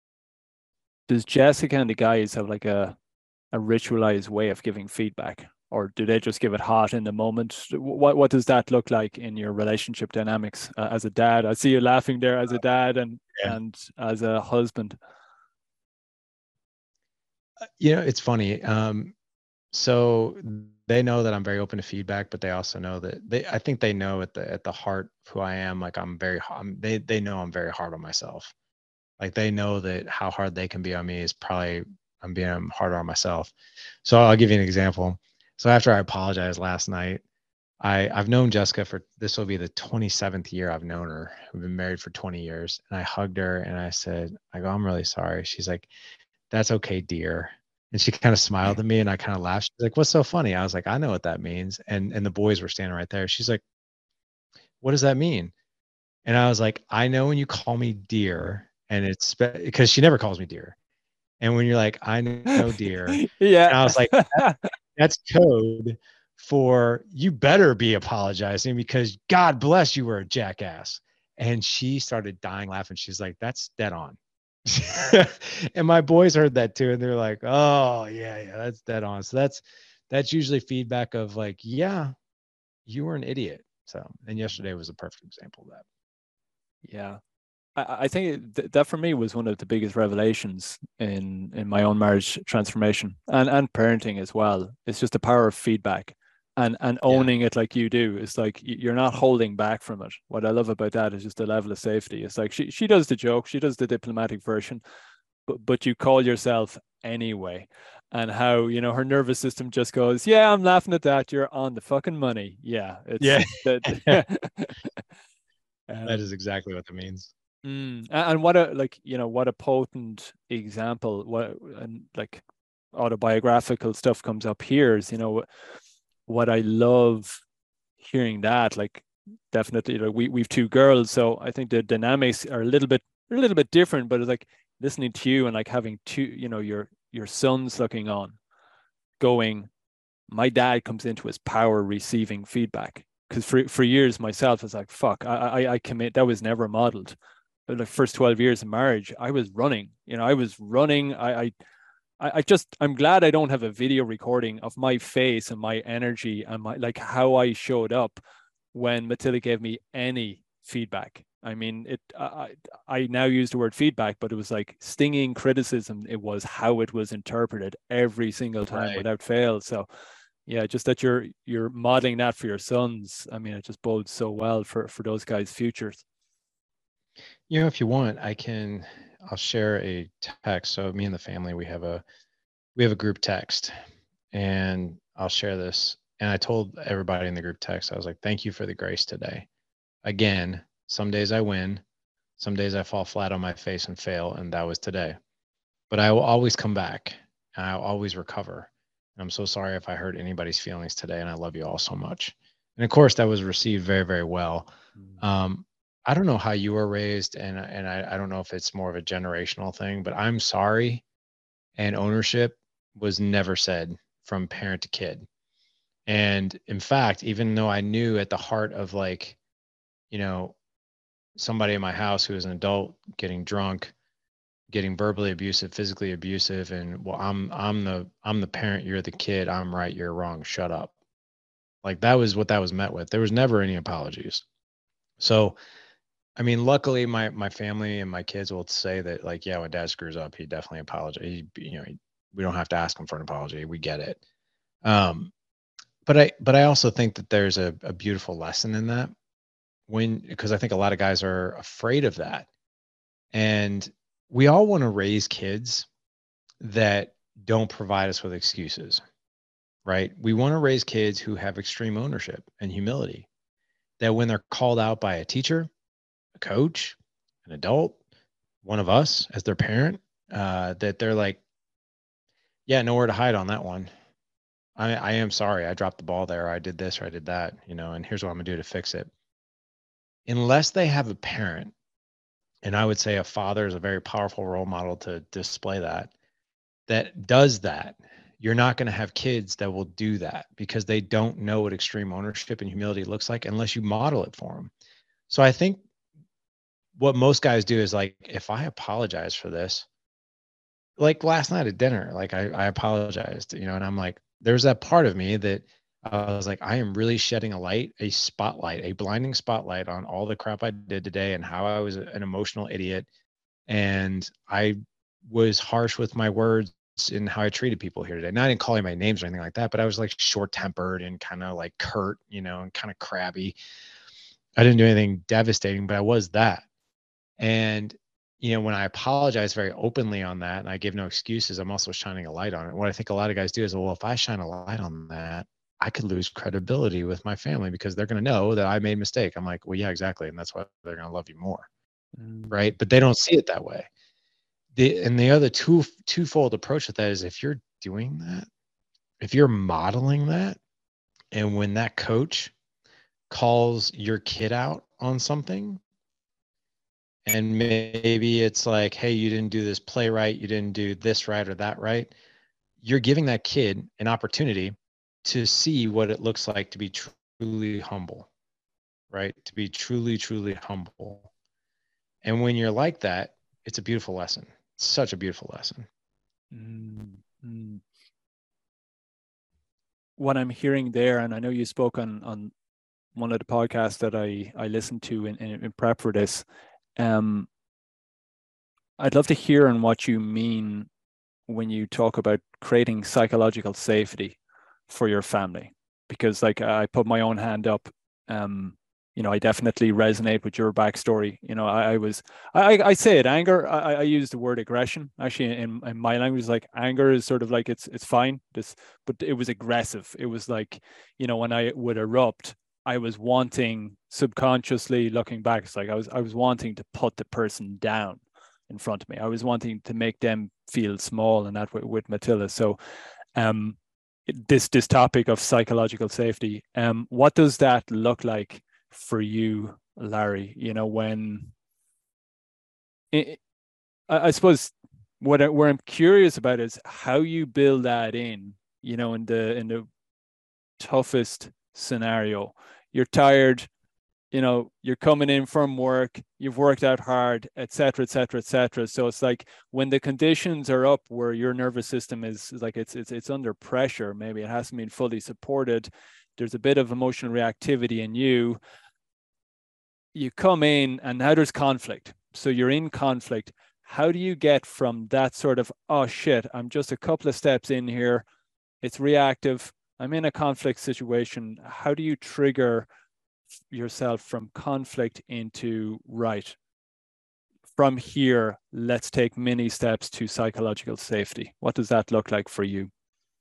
does Jessica and the guys have like a, a ritualized way of giving feedback? Or do they just give it hot in the moment? What what does that look like in your relationship dynamics uh, as a dad? I see you laughing there as a dad and yeah. and as a husband. You know, it's funny. Um, so they know that I'm very open to feedback, but they also know that they. I think they know at the at the heart of who I am. Like I'm very. I'm, they they know I'm very hard on myself. Like they know that how hard they can be on me is probably I'm being harder on myself. So I'll give you an example. So after I apologized last night, I, I've known Jessica for, this will be the twenty-seventh year I've known her. We've been married for twenty years. And I hugged her and I said, I go, I'm really sorry. She's like, that's okay, dear. And she kind of smiled at me and I kind of laughed. She's like, what's so funny? I was like, I know what that means. And, and the boys were standing right there. She's like, what does that mean? And I was like, I know when you call me dear, and it's because she never calls me dear. And when you're like, I know dear. Yeah. And I was like, that, that's code for you better be apologizing because God bless you were a jackass. And she started dying laughing. She's like, that's dead on. And my boys heard that too. And they're like, oh yeah, yeah, that's dead on. So that's, that's usually feedback of like, yeah, you were an idiot. So, and yesterday was a perfect example of that. Yeah. I, I think th- that for me was one of the biggest revelations in, in my own marriage transformation and, and parenting as well. It's just the power of feedback. and and Yeah. owning it like you do. It's like you're not holding back from it. What I love about that is just the level of safety. It's like she she does the joke, she does the diplomatic version, but but you call yourself anyway. And how, you know, her nervous system just goes, yeah, I'm laughing at that. You're on the fucking money. Yeah, it's Yeah. that. That is um, exactly what that means. mm, and what a, like, you know, what a potent example. What, and like autobiographical stuff comes up here is, you know, what I love hearing that, like, definitely, like, we we've two girls, so I think the dynamics are a little bit a little bit different, but it's like listening to you and like having two, you know, your your sons looking on, going, my dad comes into his power receiving feedback. Because for, for years myself, I was like, fuck, I, I I commit, that was never modeled. The first twelve years of marriage, I was running, you know, I was running. I, I I, just, I'm glad I don't have a video recording of my face and my energy and my, like, how I showed up when Matilda gave me any feedback. I mean, it, I, I now use the word feedback, but it was like stinging criticism. It was how it was interpreted every single time, Right. without fail. So yeah, just that you're, you're modeling that for your sons. I mean, it just bodes so well for, for those guys' futures. You know, if you want, I can, I'll share a text. So me and the family, we have a, we have a group text, and I'll share this. And I told everybody in the group text, I was like, thank you for the grace today. Again, some days I win, some days I fall flat on my face and fail. And that was today, but I will always come back and I'll always recover. And I'm so sorry if I hurt anybody's feelings today. And I love you all so much. And of course that was received very, very well. Um, I don't know how you were raised, and and I, I don't know if it's more of a generational thing, but I'm sorry and ownership was never said from parent to kid. And in fact, even though I knew at the heart of, like, you know, somebody in my house who was an adult getting drunk, getting verbally abusive, physically abusive, and, well, I'm I'm the I'm the parent, you're the kid, I'm right, you're wrong, shut up. Like, that was what that was met with. There was never any apologies. So I mean, luckily, my my family and my kids will say that, like, yeah, when dad screws up, he definitely apologizes. He, you know, he, we don't have to ask him for an apology. We get it. Um, but I but I also think that there's a, a beautiful lesson in that, when, because I think a lot of guys are afraid of that, and we all want to raise kids that don't provide us with excuses, right? We want to raise kids who have extreme ownership and humility. That when they're called out by a teacher, a coach, an adult, one of us as their parent, uh, that they're like, yeah, nowhere to hide on that one. I, I am sorry. I dropped the ball there. I did this or I did that, you know, and here's what I'm gonna do to fix it. Unless they have a parent, and I would say a father is a very powerful role model to display that, that does that, you're not going to have kids that will do that, because they don't know what extreme ownership and humility looks like unless you model it for them. So I think what most guys do is, like, if I apologize for this, like last night at dinner, like I, I apologized, you know, and I'm like, there's that part of me that I was like, I am really shedding a light, a spotlight, a blinding spotlight on all the crap I did today and how I was an emotional idiot. And I was harsh with my words in how I treated people here today. Not, I didn't call him by names or anything like that, but I was like short tempered and kind of like curt, you know, and kind of crabby. I didn't do anything devastating, but I was that. And, you know, when I apologize very openly on that and I give no excuses, I'm also shining a light on it. What I think a lot of guys do is, well, if I shine a light on that, I could lose credibility with my family because they're going to know that I made a mistake. I'm like, well, yeah, exactly. And that's why they're going to love you more. Mm. Right. But they don't see it that way. The, and the other two, twofold approach with that is, if you're doing that, if you're modeling that, and when that coach calls your kid out on something, and maybe it's like, hey, you didn't do this play right, you didn't do this right or that right, you're giving that kid an opportunity to see what it looks like to be truly humble, right? To be truly, truly humble. And when you're like that, it's a beautiful lesson. It's such a beautiful lesson. Mm-hmm. What I'm hearing there, and I know you spoke on on one of the podcasts that I I listened to in, in, in prep for this. Um, I'd love to hear on what you mean when you talk about creating psychological safety for your family. because like I put my own hand up. Um, you know, I definitely resonate with your backstory. You know, I, I was, I, I say it, anger. I, I use the word aggression. Actually, in, in my language, like anger is sort of like it's it's fine. This, but it was aggressive. It was like, you know, when I would erupt, I was wanting subconsciously looking back. It's like I was I was wanting to put the person down in front of me. I was wanting to make them feel small, and that with, with Matilda. So, um, this this topic of psychological safety. Um, what does that look like for you, Larry? You know, when it, I, I suppose what I, where I'm curious about is how you build that in. You know, in the in the toughest scenario, you're tired. You know, you're coming in from work, you've worked out hard, et cetera, et cetera, et cetera. So it's like when the conditions are up where your nervous system is like it's it's it's under pressure, maybe it hasn't been fully supported. There's a bit of emotional reactivity in you. You come in and now there's conflict. So you're in conflict. How do you get from that sort of, oh shit, I'm just a couple of steps in here, it's reactive, I'm in a conflict situation. How do you trigger yourself from conflict into, right, from here, let's take many steps to psychological safety? What does that look like for you?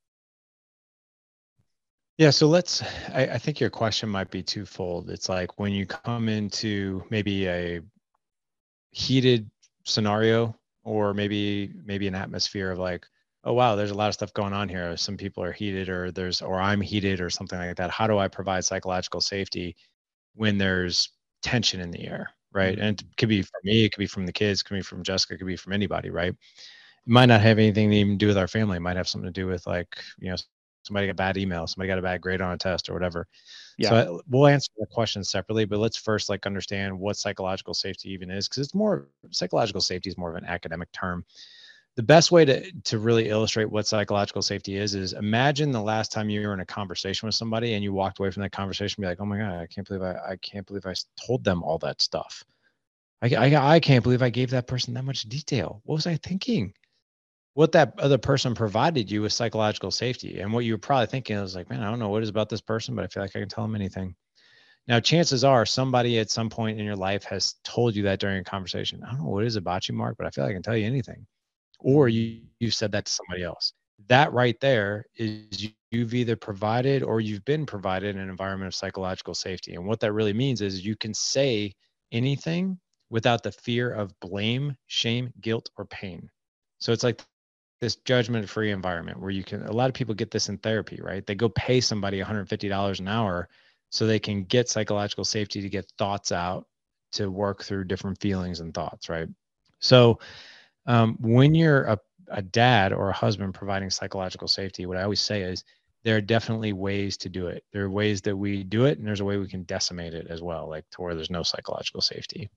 Yeah, so let's, I, I think your question might be twofold. It's like when you come into maybe a heated scenario, or maybe maybe an atmosphere of like, oh wow, there's a lot of stuff going on here. Some people are heated, or there's, or I'm heated, or something like that. How do I provide psychological safety when there's tension in the air, right? Mm-hmm. And it could be from me, it could be from the kids, it could be from Jessica, it could be from anybody, right? It might not have anything to even do with our family. It might have something to do with like, you know, somebody got a bad email, somebody got a bad grade on a test or whatever. Yeah. So I, we'll answer the questions separately, but let's first like understand what psychological safety even is, because it's more, psychological safety is more of an academic term. The best way to, to really illustrate what psychological safety is, is imagine the last time you were in a conversation with somebody and you walked away from that conversation and be like, oh my God, I can't believe I, I can't believe I told them all that stuff. I, I, I can't believe I gave that person that much detail. What was I thinking? What that other person provided you was psychological safety. And what you were probably thinking is like, man, I don't know what it is about this person, but I feel like I can tell them anything. Now, chances are somebody at some point in your life has told you that during a conversation. I don't know what it is about you, Mark, but I feel like I can tell you anything. Or you, you said that to somebody else. That right there is you, you've either provided or you've been provided an environment of psychological safety. And what that really means is you can say anything without the fear of blame, shame, guilt, or pain. So it's like this judgment-free environment where you can, a lot of people get this in therapy, right? They go pay somebody one hundred fifty dollars an hour so they can get psychological safety to get thoughts out, to work through different feelings and thoughts, right? So um, when you're a, a dad or a husband providing psychological safety, what I always say is there are definitely ways to do it. There are ways that we do it, and there's a way we can decimate it as well, like to where there's no psychological safety.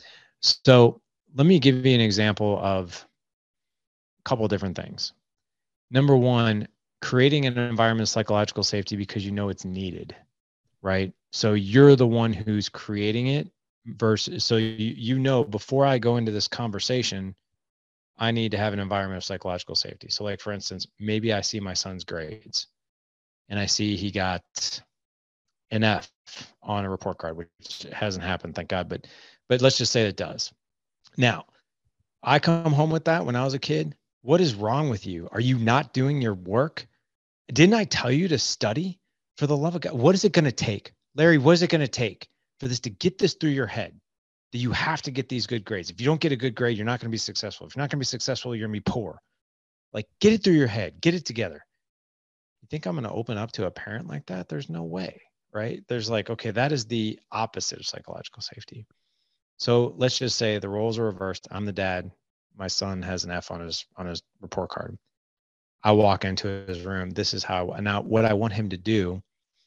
So let me give you an example of a couple of different things. Number one, creating an environment of psychological safety because you know it's needed, right? So you're the one who's creating it versus, so you, you know, before I go into this conversation, I need to have an environment of psychological safety. So like, for instance, maybe I see my son's grades and I see he got an F on a report card, which hasn't happened, thank God, but, but let's just say it does. Now, I come home with that when I was a kid. What is wrong with you? Are you not doing your work? Didn't I tell you to study? For the love of God, what is it going to take? Larry, what is it going to take for this to get this through your head? That you have to get these good grades. If you don't get a good grade, you're not going to be successful. If you're not going to be successful, you're going to be poor. Like, get it through your head. Get it together. You think I'm going to open up to a parent like that? There's no way, right? There's like, okay, that is the opposite of psychological safety. So let's just say the roles are reversed. I'm the dad. My son has an F on his on his report card. I walk into his room. This is how, now what I want him to do,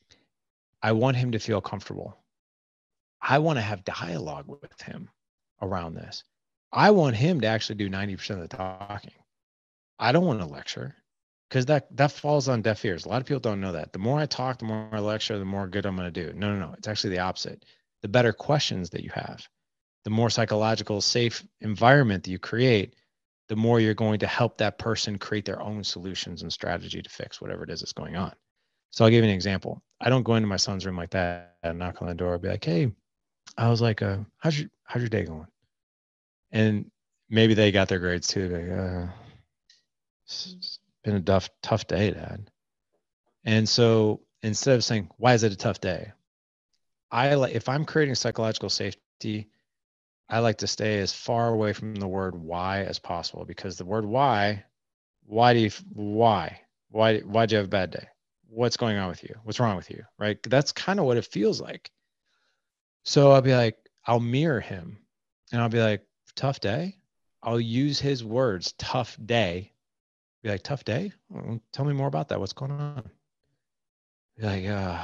I want him to feel comfortable. I want to have dialogue with him around this. I want him to actually do ninety percent of the talking. I don't want to lecture, because that, that falls on deaf ears. A lot of people don't know that. The more I talk, the more I lecture, the more good I'm going to do. No, no, no. It's actually the opposite. The better questions that you have, the more psychological safe environment that you create, the more you're going to help that person create their own solutions and strategy to fix whatever it is that's going on. So I'll give you an example. I don't go into my son's room like that and knock on the door and be like, hey, I was like, uh, how's your how's your day going? And maybe they got their grades too. Like, uh, it's been a tough, tough day, Dad. And so instead of saying, why is it a tough day? I like, if I'm creating psychological safety, I like to stay as far away from the word why as possible, because the word why, why do you, why, why, why'd you have a bad day? What's going on with you? What's wrong with you? Right. That's kind of what it feels like. So I'll be like, I'll mirror him and I'll be like, tough day. I'll use his words, tough day. Be like, tough day? Well, tell me more about that. What's going on? Be like, uh,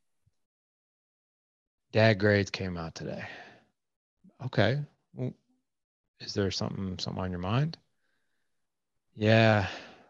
dad grades came out today. Okay. Well, is there something, something on your mind? Yeah.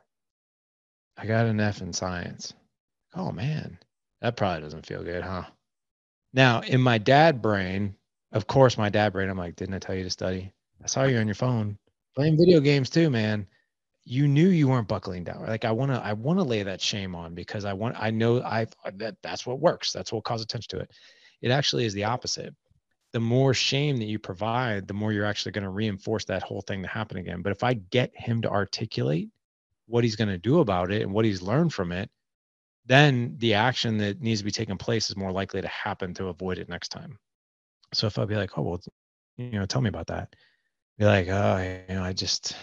I got an F in science. Oh man, that probably doesn't feel good, huh? Now, in my dad brain, of course, my dad brain, I'm like, didn't I tell you to study? I saw you on your phone playing video games too, man. You knew you weren't buckling down. Like I want to, I want to lay that shame on because I want, I know I that that's what works. That's what will cause attention to it. It actually is the opposite. The more shame that you provide, the more you're actually going to reinforce that whole thing to happen again. But if I get him to articulate what he's going to do about it and what he's learned from it, then the action that needs to be taking place is more likely to happen to avoid it next time. So if I'll be like, oh, well, you know, tell me about that. Be like, oh, you know, I just,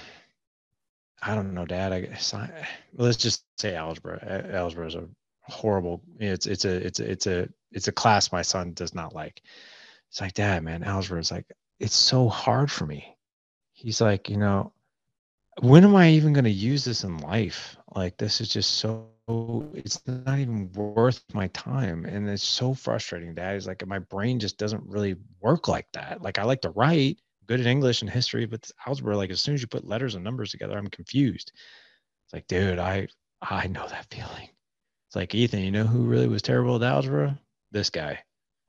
I don't know, Dad. I guess I, let's just say algebra. Algebra is a horrible. It's it's a it's a, it's a it's a class my son does not like. It's like, Dad, man, algebra is like it's so hard for me. He's like, you know, when am I even going to use this in life? Like this is just so. It's not even worth my time, and it's so frustrating, Dad. He's like, my brain just doesn't really work like that. Like I like to write, good at English and history, but this algebra, like as soon as you put letters and numbers together, I'm confused. It's like, dude, I I know that feeling. It's like, Ethan, you know who really was terrible at algebra? This guy.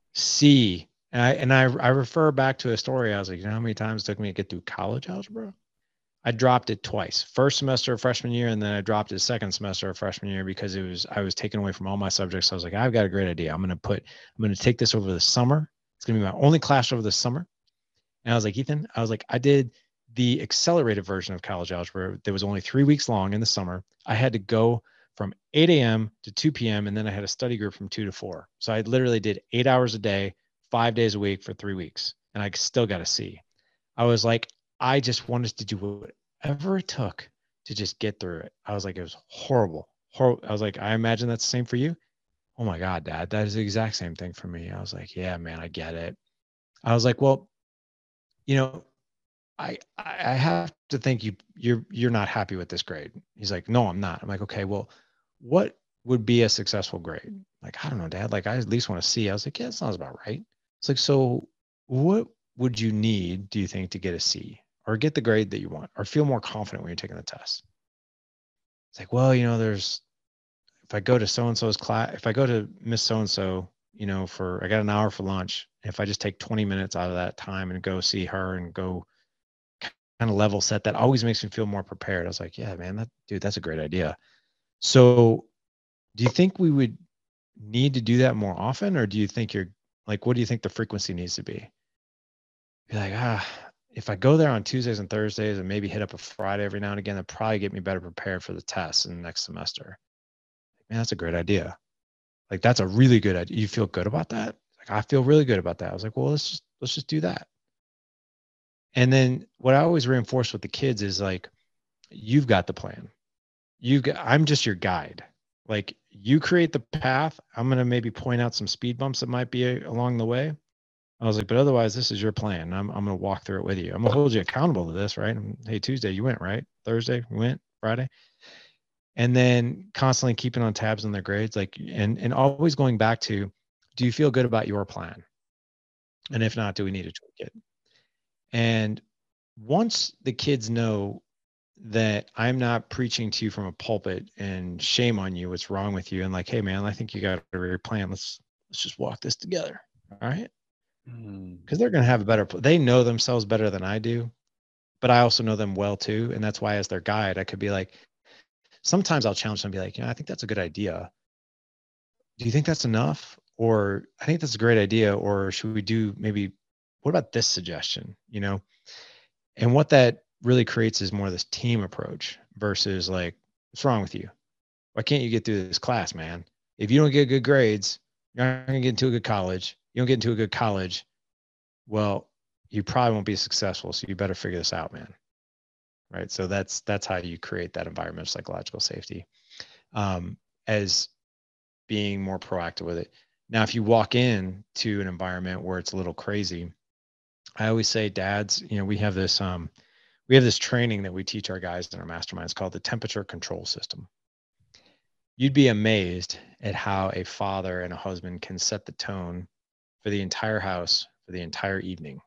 C. And I and I I refer back to a story. I was like, you know how many times it took me to get through college algebra? I dropped it twice. First semester of freshman year, and then I dropped it second semester of freshman year because it was I was taken away from all my subjects. So I was like, I've got a great idea. I'm gonna put I'm gonna take this over the summer. It's gonna be my only class over the summer. And I was like, Ethan, I was like, I did the accelerated version of college algebra that was only three weeks long in the summer. I had to go from eight a.m. to two p.m. and then I had a study group from two to four. So I literally did eight hours a day, five days a week for three weeks. And I still got a C. I was like, I just wanted to do whatever it took to just get through it. I was like, it was horrible. Horrible. I was like, I imagine that's the same for you. Oh my God, Dad, that is the exact same thing for me. I was like, yeah, man, I get it. I was like, well, you know, I I have to think you you're you're not happy with this grade. He's like, no, I'm not. I'm like, okay, well, what would be a successful grade? Like, I don't know, Dad. Like, I at least want to see. I was like, yeah, that sounds about right. It's like, so what would you need, do you think, to get a C or get the grade that you want or feel more confident when you're taking the test? It's like, well, you know, there's if I go to so and so's class, if I go to Miss So and so, you know, for I got an hour for lunch. If I just take twenty minutes out of that time and go see her and go kind of level set, that always makes me feel more prepared. I was like, yeah, man, that dude, that's a great idea. So do you think we would need to do that more often? Or do you think you're like, what do you think the frequency needs to be? Be like, ah, if I go there on Tuesdays and Thursdays and maybe hit up a Friday every now and again, that'd probably get me better prepared for the tests in the next semester. Man, that's a great idea. Like, that's a really good idea. You feel good about that? Like, I feel really good about that. I was like, well, let's just, let's just do that. And then what I always reinforce with the kids is like, you've got the plan. You got, I'm just your guide. Like, you create the path. I'm going to maybe point out some speed bumps that might be a, along the way. I was like, but otherwise, this is your plan. I'm, I'm going to walk through it with you. I'm going to hold you accountable to this, right? And, hey, Tuesday, you went, right? Thursday, you went, Friday. And then constantly keeping on tabs on their grades, like, and, and always going back to, do you feel good about your plan? And if not, do we need to tweak it? And once the kids know that I'm not preaching to you from a pulpit and shame on you, what's wrong with you, and like, hey man, I think you got a great plan. Let's let's just walk this together. All right. Because they're going to have a better, they know themselves better than I do, but I also know them well too. And that's why as their guide, I could be like, sometimes I'll challenge them and be like, you know, I think that's a good idea. do you think that's enough? Or I think that's a great idea. Or should we do maybe, what about this suggestion? You know, and what that really creates is more this team approach versus like, what's wrong with you? Why can't you get through this class, man? If you don't get good grades, you're not going to get into a good college. You don't get into a good college, well, you probably won't be successful. So you better figure this out, man. Right. So that's that's how you create that environment of psychological safety, um, as being more proactive with it. Now, if you walk in to an environment where it's a little crazy, I always say, dads, you know, we have this um, we have this training that we teach our guys in our masterminds called the temperature control system. You'd be amazed at how a father and a husband can set the tone for the entire house for the entire evening,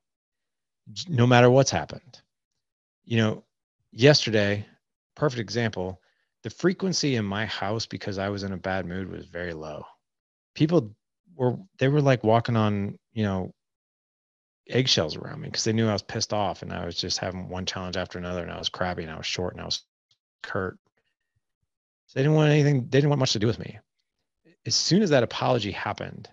no matter what's happened. You know, yesterday, perfect example, the frequency in my house because I was in a bad mood was very low. People were, they were like walking on, you know, eggshells around me because they knew I was pissed off and I was just having one challenge after another and I was crabby and I was short and I was curt. So they didn't want anything, they didn't want much to do with me. As soon as that apology happened,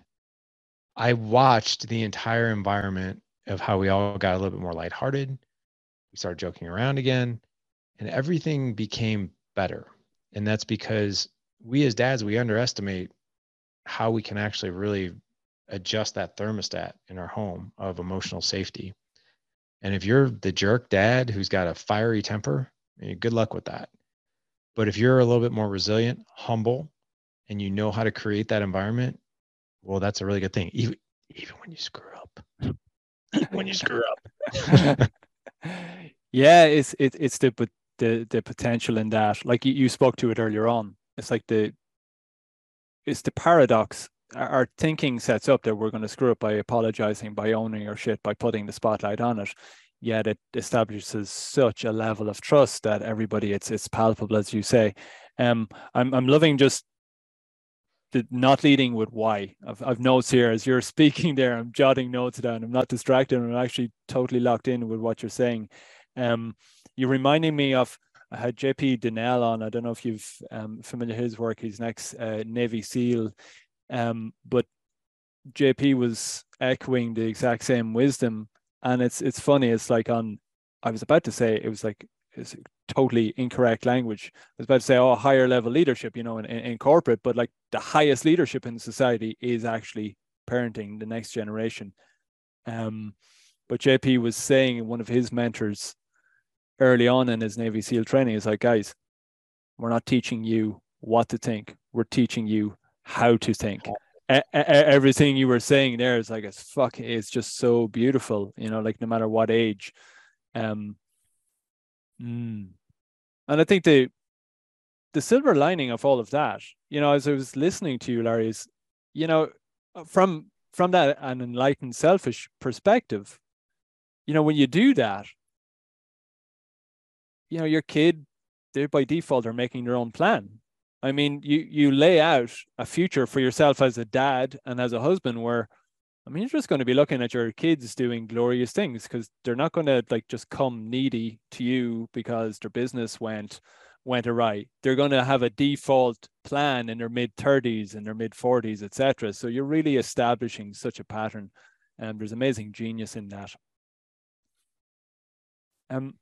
I watched the entire environment of how we all got a little bit more lighthearted. We started joking around again and everything became better. And that's because we as dads, we underestimate how we can actually really adjust that thermostat in our home of emotional safety. And if you're the jerk dad who's got a fiery temper, good luck with that. But if you're a little bit more resilient, humble, and you know how to create that environment, well, that's a really good thing. Even, even when you screw up, even when you screw up. Yeah, it's it, it's the but the the potential in that. Like you, you spoke to it earlier on. It's like the it's the paradox. Our, our thinking sets up that we're going to screw up by apologizing, by owning our shit, by putting the spotlight on it. Yet it establishes such a level of trust that everybody it's it's palpable, as you say. Um, I'm I'm loving just the not leading with why. I've I've notes here as you're speaking there. I'm jotting notes down. I'm not distracted. I'm actually totally locked in with what you're saying. Um, you're reminding me of, I had J P Donnell on. I don't know if you've um, familiar his work. He's next uh, Navy SEAL, um, but J P was echoing the exact same wisdom. And it's it's funny. It's like on. I was about to say it was like it's totally incorrect language. I was about to say, oh, higher level leadership, you know, in, in corporate, but like the highest leadership in society is actually parenting the next generation. Um, but J P was saying one of his mentors early on in his Navy SEAL training is like, guys, we're not teaching you what to think. We're teaching you how to think. A- a- everything you were saying there is like, it's fuck, it's just so beautiful, you know, like no matter what age. Um, mm. And I think the, the silver lining of all of that, you know, as I was listening to you, Larry, is, you know, from, from that an enlightened, selfish perspective, you know, when you do that, you know, your kid, they by default are making their own plan. I mean, you you lay out a future for yourself as a dad and as a husband where, I mean, you're just going to be looking at your kids doing glorious things because they're not going to like just come needy to you because their business went went awry. They're going to have a default plan in their mid thirties and their mid forties, et cetera. So you're really establishing such a pattern, and there's amazing genius in that. Um,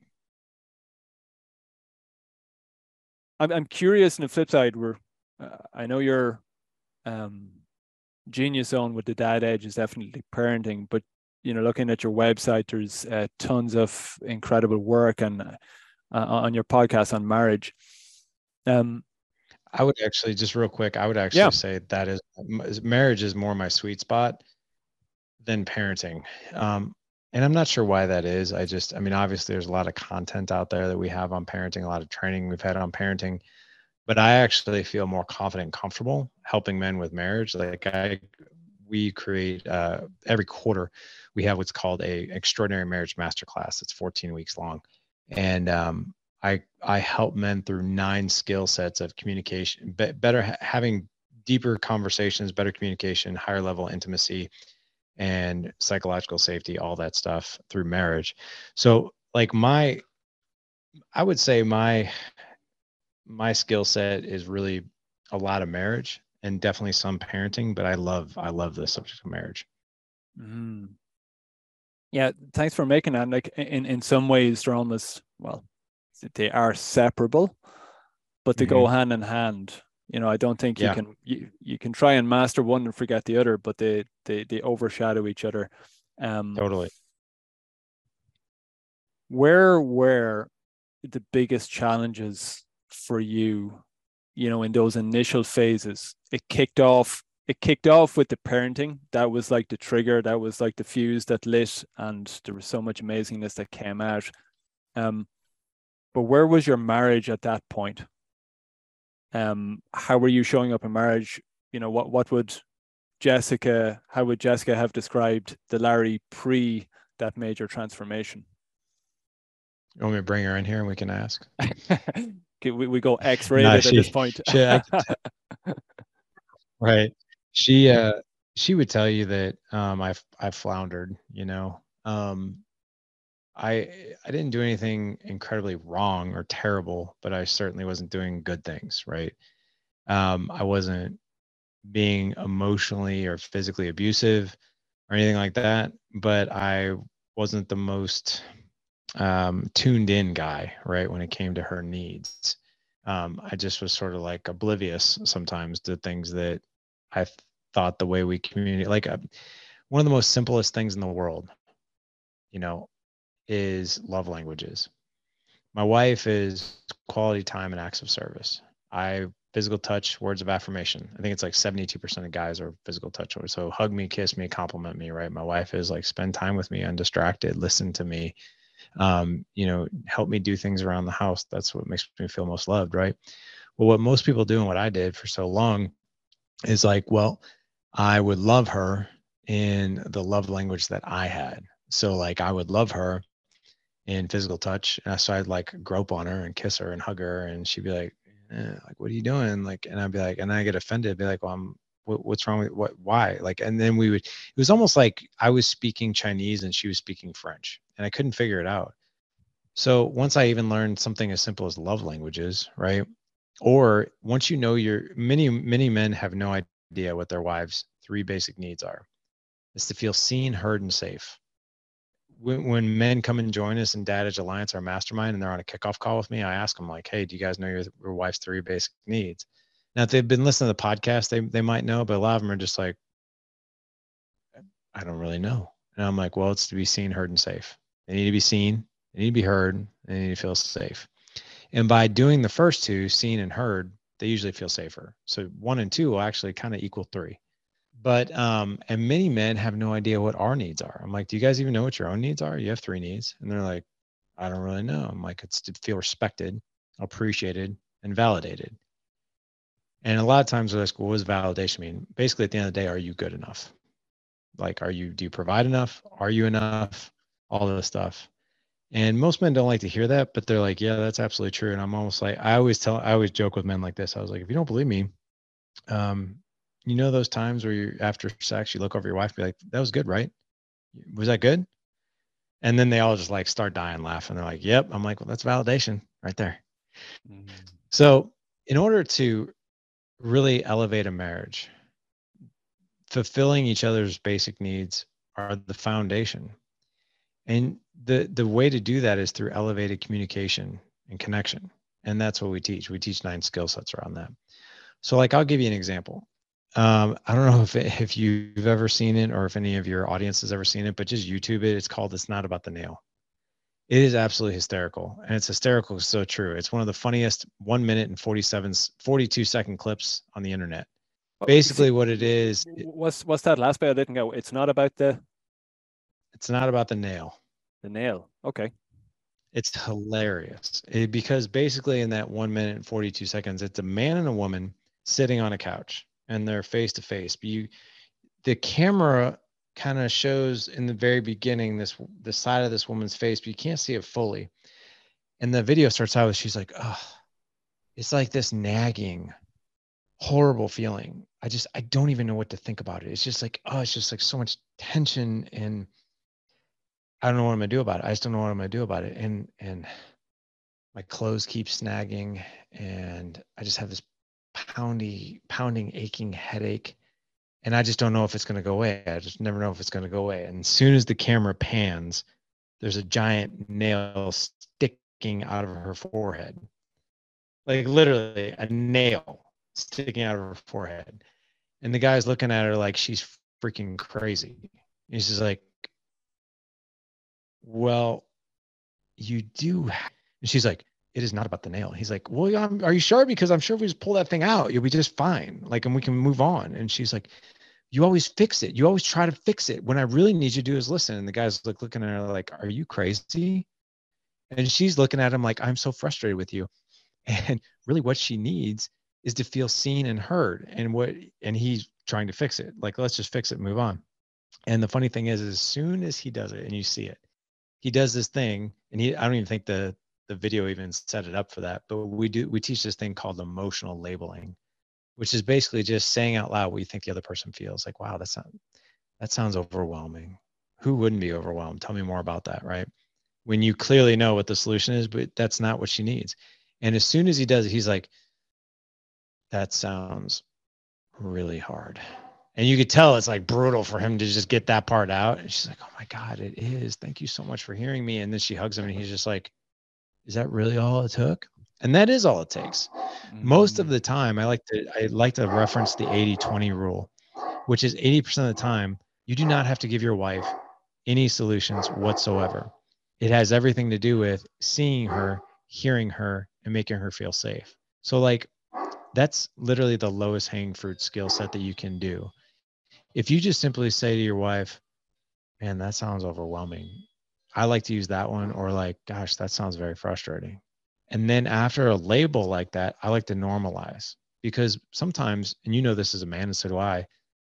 I'm I'm curious. On the flip side, we're uh, I know you're um, genius zone with the dad edge is definitely parenting, but you know, looking at your website, there's uh, tons of incredible work and uh, on your podcast on marriage. Um, I would actually just real quick, I would actually yeah, say that is marriage is more my sweet spot than parenting. Um, and I'm not sure why that is. I just, I mean, obviously there's a lot of content out there that we have on parenting, a lot of training we've had on parenting, but I actually feel more confident and comfortable helping men with marriage. Like I, we create uh, every quarter, we have what's called a extraordinary marriage masterclass. It's fourteen weeks long. And um, I, I help men through nine skill sets of communication, be, better ha- having deeper conversations, better communication, higher level intimacy, and psychological safety, all that stuff through marriage. So like my, I would say my, my skill set is really a lot of marriage and definitely some parenting, but I love, I love the subject of marriage. Mm. Yeah, thanks for making that. Like in, in some ways, they're almost, well, they are separable, but they go Mm-hmm. hand in hand. You know, I don't think you Yeah, can you, you can try and master one and forget the other, but they they they overshadow each other. Um, totally. where were the biggest challenges for you, you know, in those initial phases? It kicked off, it kicked off with the parenting. That was like the trigger, that was like the fuse that lit, and there was so much amazingness that came out. Um, but where was your marriage at that point? Um, how were you showing up in marriage? You know, what what would Jessica, how would Jessica have described the Larry pre that major transformation? You want me to bring her in here and we can ask? we, we go No, X-rated at this she, point. she, I can tell, right. She, uh, she would tell you that, um, I've, I've floundered, you know, um, I, I didn't do anything incredibly wrong or terrible, but I certainly wasn't doing good things. Right. Um, I wasn't being emotionally or physically abusive or anything like that, but I wasn't the most um, tuned in guy, right? When it came to her needs. Um, I just was sort of like oblivious sometimes to things that I th- thought the way we communicate, like uh, one of the most simplest things in the world, you know, is love languages. My wife is quality time and acts of service. I physical touch, words of affirmation. I think it's like seventy-two percent of guys are physical touch. So hug me, kiss me, compliment me, right? My wife is like spend time with me undistracted, listen to me, um, you know, help me do things around the house. That's what makes me feel most loved, right? Well, what most people do and what I did for so long is like, well, I would love her in the love language that I had. So like I would love her in physical touch. And so I'd like grope on her and kiss her and hug her. And she'd be like, eh, like, what are you doing? Like, and I'd be like, and I get offended, be like, well, I'm, what, what's wrong with what, why? Like, and then we would, it was almost like I was speaking Chinese and she was speaking French and I couldn't figure it out. So once I even learned something as simple as love languages, right? Or once you know your, many, many men have no idea what their wives' three basic needs are. It's to feel seen, heard, and safe. When, when men come and join us in Dad Edge Alliance, our mastermind, and they're on a kickoff call with me, I ask them like, hey, do you guys know your, your wife's three basic needs? Now, if they've been listening to the podcast, they, they might know, but a lot of them are just like, I don't really know. And I'm like, well, it's to be seen, heard, and safe. They need to be seen, they need to be heard, they need to feel safe. And by doing the first two, seen and heard, they usually feel safer. So one and two will actually kind of equal three. But um, and many men have no idea what our needs are. I'm like, do you guys even know what your own needs are? You have three needs. And they're like, I don't really know. I'm like, it's to feel respected, appreciated, and validated. And a lot of times we're like, well, what does validation mean? Basically, at the end of the day, are you good enough? Like, are you, do you provide enough? Are you enough? All this stuff. And most men don't like to hear that, but they're like, yeah, that's absolutely true. And I'm almost like, I always tell, I always joke with men like this. I was like, if you don't believe me, um, you know, those times where you, after sex, you look over your wife and be like, that was good, right? Was that good? And then they all just like start dying laughing. They're like, yep. I'm like, well, that's validation right there. Mm. So in order to really elevate a marriage, fulfilling each other's basic needs are the foundation. And the the way to do that is through elevated communication and connection. And that's what we teach. We teach nine skill sets around that. So like I'll give you an example. Um, I don't know if it, if you've ever seen it or if any of your audience has ever seen it, but just YouTube it. It's called It's Not About the Nail. It is absolutely hysterical. And it's hysterical, so true. It's one of the funniest one minute and forty-seven, forty-two second clips on the internet. Oh, Basically see, what it is, it, what's what's that last bit? I didn't go. It's not about the it's not about the nail. the nail. Okay. It's hilarious it, because basically in that one minute and forty-two seconds, it's a man and a woman sitting on a couch and they're face to face. But you, the camera kind of shows in the very beginning this the side of this woman's face, but you can't see it fully. And the video starts out with she's like, oh, it's like this nagging, horrible feeling. I just I don't even know what to think about it. It's just like, oh, it's just like so much tension and I don't know what I'm gonna do about it. I just don't know what I'm gonna do about it. And and my clothes keep snagging and I just have this pounding, pounding, aching headache. And I just don't know if it's going to go away. I just never know if it's going to go away. And as soon as the camera pans, there's a giant nail sticking out of her forehead. Like literally a nail sticking out of her forehead. And the guy's looking at her like she's freaking crazy. He's just like, well, you do. Have... And she's like, it is not about the nail. He's like, well, I'm, are you sure? Because I'm sure if we just pull that thing out, you'll be just fine. Like, and we can move on. And she's like, you always fix it. You always try to fix it. When I really need you to do is listen. And the guy's like looking at her like, are you crazy? And she's looking at him like, I'm so frustrated with you. And really what she needs is to feel seen and heard. And what, and he's trying to fix it. Like, let's just fix it, move on. And the funny thing is, as soon as he does it and you see it, he does this thing, and he, I don't even think the, the video even set it up for that, but we do, we teach this thing called emotional labeling, which is basically just saying out loud what you think the other person feels. Like, wow, that's not, that sounds overwhelming. Who wouldn't be overwhelmed? Tell me more about that, right? When you clearly know what the solution is, but that's not what she needs. And as soon as he does it, he's like, that sounds really hard. And you could tell it's like brutal for him to just get that part out. And she's like, oh my God, it is. Thank you so much for hearing me. And then she hugs him and he's just like, is that really all it took? And that is all it takes. Mm-hmm. Most of the time, I like to, I like to reference the eighty twenty rule, which is eighty percent of the time, you do not have to give your wife any solutions whatsoever. It has everything to do with seeing her, hearing her, and making her feel safe. So like, that's literally the lowest hanging fruit skill set that you can do. If you just simply say to your wife, man, that sounds overwhelming. I like to use that one, or like, gosh, that sounds very frustrating. And then after a label like that, I like to normalize, because sometimes, and you know this as a man, and so do I,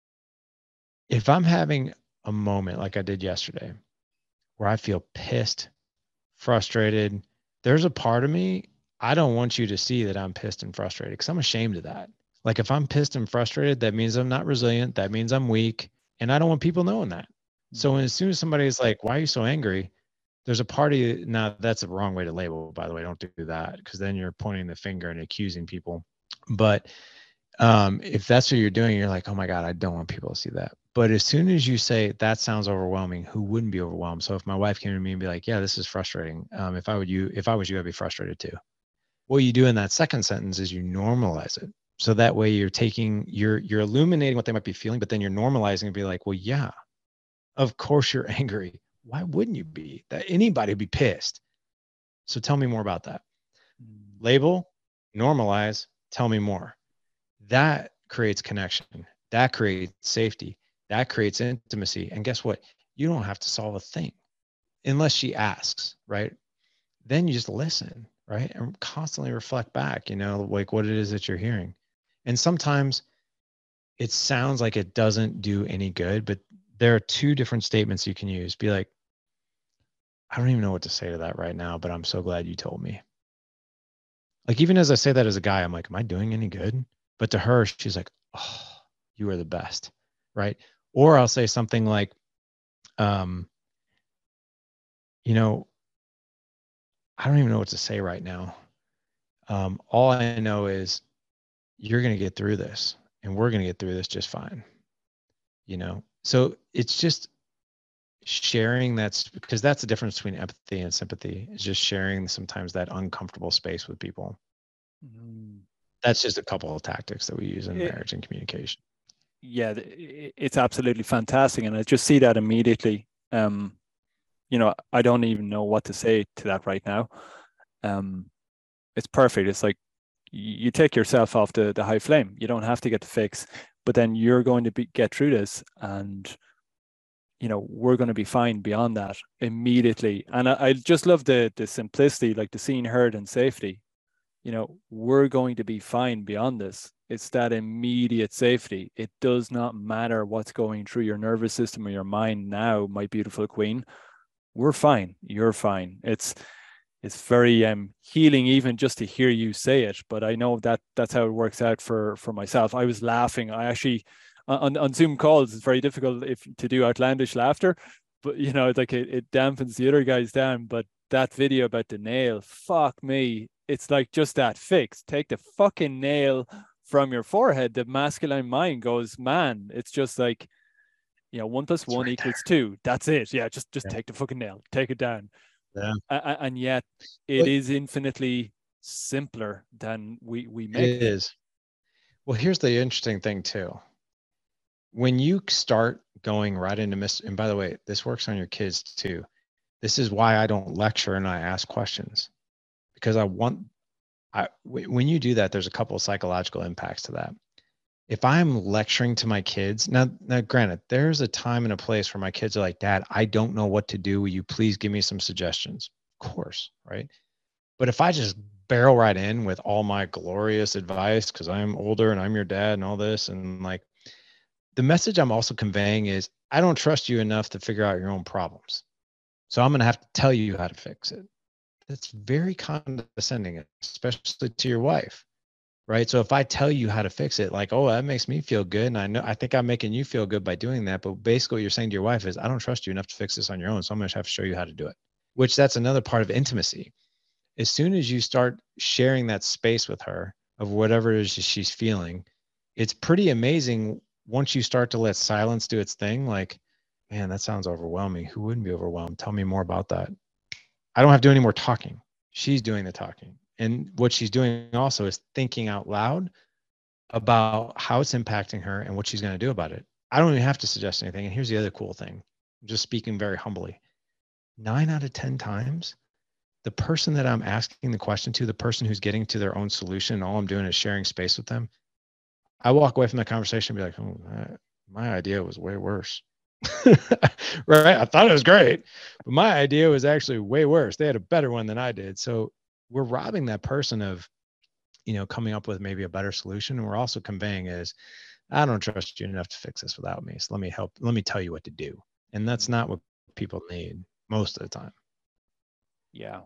if I'm having a moment like I did yesterday where I feel pissed, frustrated, there's a part of me, I don't want you to see that I'm pissed and frustrated, because I'm ashamed of that. Like if I'm pissed and frustrated, that means I'm not resilient. That means I'm weak. And I don't want people knowing that. So as soon as somebody's like, why are you so angry? There's a part of you, now that's a wrong way to label, by the way, don't do that, because then you're pointing the finger and accusing people. But um, if that's what you're doing, you're like, oh my God, I don't want people to see that. But as soon as you say, that sounds overwhelming, who wouldn't be overwhelmed? So if my wife came to me and be like, yeah, this is frustrating. Um, if I would you, if I was you, I'd be frustrated too. What you do in that second sentence is you normalize it. So that way you're taking, you're, you're illuminating what they might be feeling, but then you're normalizing and be like, well, yeah, of course you're angry. Why wouldn't you be? That anybody would be pissed. So tell me more about that. Label, normalize, tell me more. That creates connection. That creates safety. That creates intimacy. And guess what? You don't have to solve a thing unless she asks, right? Then you just listen, right? And constantly reflect back, you know, like what it is that you're hearing. And sometimes it sounds like it doesn't do any good, but there are two different statements you can use. Be like, I don't even know what to say to that right now, but I'm so glad you told me. Like, even as I say that as a guy, I'm like, am I doing any good? But to her, she's like, oh, you are the best, right? Or I'll say something like, um, you know, I don't even know what to say right now. Um, all I know is you're going to get through this, and we're going to get through this just fine. You know, so it's just sharing. That's because that's the difference between empathy and sympathy, is just sharing sometimes that uncomfortable space with people. Mm. That's just a couple of tactics that we use in it, marriage and communication. Yeah, it's absolutely fantastic. And I just see that immediately. Um, you know, I don't even know what to say to that right now. Um, it's perfect. It's like you take yourself off the, the high flame. You don't have to get the fix, but then you're going to be, get through this, and you know, we're going to be fine beyond that immediately. And I, I just love the the simplicity, like the seen, heard, and safety. You know, we're going to be fine beyond this. It's that immediate safety. It does not matter what's going through your nervous system or your mind now, my beautiful queen. We're fine. You're fine. It's it's very um healing even just to hear you say it. But I know that that's how it works out for for myself. I was laughing. I actually on on Zoom calls, it's very difficult if to do outlandish laughter, but you know, like it, it dampens the other guys down. But that video about the nail, fuck me, it's like just that fix. Take the fucking nail from your forehead, the masculine mind goes, man, it's just like, you know, one plus It's one right equals there. two. That's it. Yeah, just just Yeah. take the fucking nail, take it down. Yeah. A- and yet, it But is infinitely simpler than we we it make it. is. Well, here's the interesting thing too. When you start going right into mis, and by the way, this works on your kids too. This is why I don't lecture and I ask questions, because I want, I, when you do that, there's a couple of psychological impacts to that. If I'm lecturing to my kids, now, now granted, there's a time and a place where my kids are like, Dad, I don't know what to do. Will you please give me some suggestions? Of course, right? But if I just barrel right in with all my glorious advice, because I'm older and I'm your dad and all this, and like, the message I'm also conveying is, I don't trust you enough to figure out your own problems. So I'm going to have to tell you how to fix it. That's very condescending, especially to your wife, right? So if I tell you how to fix it, like, oh, that makes me feel good. And I know, I think I'm making you feel good by doing that. But basically what you're saying to your wife is, I don't trust you enough to fix this on your own. So I'm going to have to show you how to do it, which that's another part of intimacy. As soon as you start sharing that space with her of whatever it is she's feeling, it's pretty amazing once you start to let silence do its thing. Like, man, that sounds overwhelming. Who wouldn't be overwhelmed? Tell me more about that. I don't have to do any more talking. She's doing the talking. And what she's doing also is thinking out loud about how it's impacting her and what she's going to do about it. I don't even have to suggest anything. And here's the other cool thing. I'm just speaking very humbly. Nine out of ten times, the person that I'm asking the question to, the person who's getting to their own solution, and all I'm doing is sharing space with them, I walk away from that conversation and be like, oh, my idea was way worse. Right? I thought it was great, but my idea was actually way worse. They had a better one than I did. So we're robbing that person of, you know, coming up with maybe a better solution. And we're also conveying is, I don't trust you enough to fix this without me. So let me help. Let me tell you what to do. And that's not what people need most of the time. Yeah.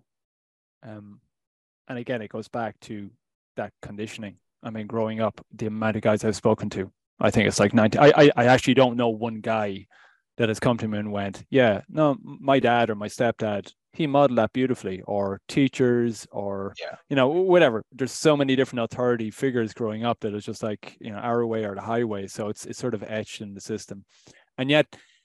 Um, and again, it goes back to that conditioning. I mean, growing up, the amount of guys I've spoken to, I think it's like ninety. I, I, I actually don't know one guy that has come to me and went, yeah, no, my dad or my stepdad, he modeled that beautifully, or teachers, or, Yeah. you know, whatever. There's so many different authority figures growing up that it's just like, you know, our way or the highway. So it's, it's sort of etched in the system. And yet,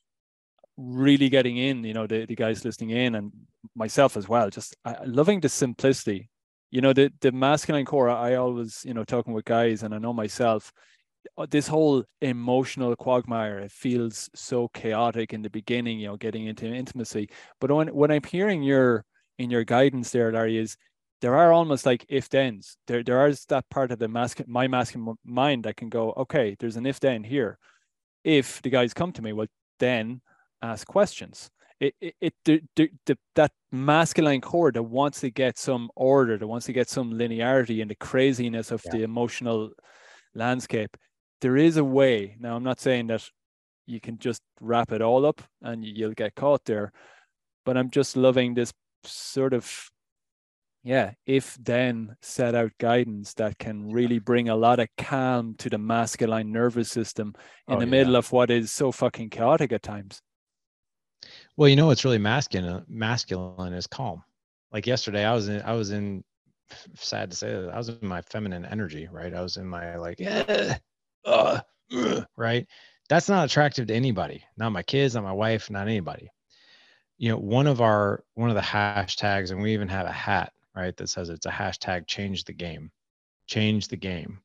really getting in, you know, the, the guys listening in and myself as well, just uh, loving the simplicity, you know, the, the masculine core. I always, you know, talking with guys, and I know myself, this whole emotional quagmire, it feels so chaotic in the beginning, you know, getting into intimacy. But when, when I'm hearing your, in your guidance there, Larry, is there are almost like if thens. There, there is that part of the masculine, my masculine mind that can go, okay, there's an if then here. If the guys come to me, well, then ask questions. It, it, it the, the, the, that masculine core that wants to get some order, that wants to get some linearity in the craziness of Yeah. the emotional landscape. There is a way. Now, I'm not saying that you can just wrap it all up and you'll get caught there, but I'm just loving this sort of, yeah, if then set out guidance that can really bring a lot of calm to the masculine nervous system in Oh, the yeah. middle of what is so fucking chaotic at times. Well, you know what's really masculine masculine is calm. Like yesterday, I was in I was in sad to say that I was in my feminine energy, right? I was in my like, yeah, uh, uh, right? That's not attractive to anybody, not my kids, not my wife, not anybody. You know, one of our one of the hashtags, and we even have a hat, right, that says it's a hashtag change the game. Change the game.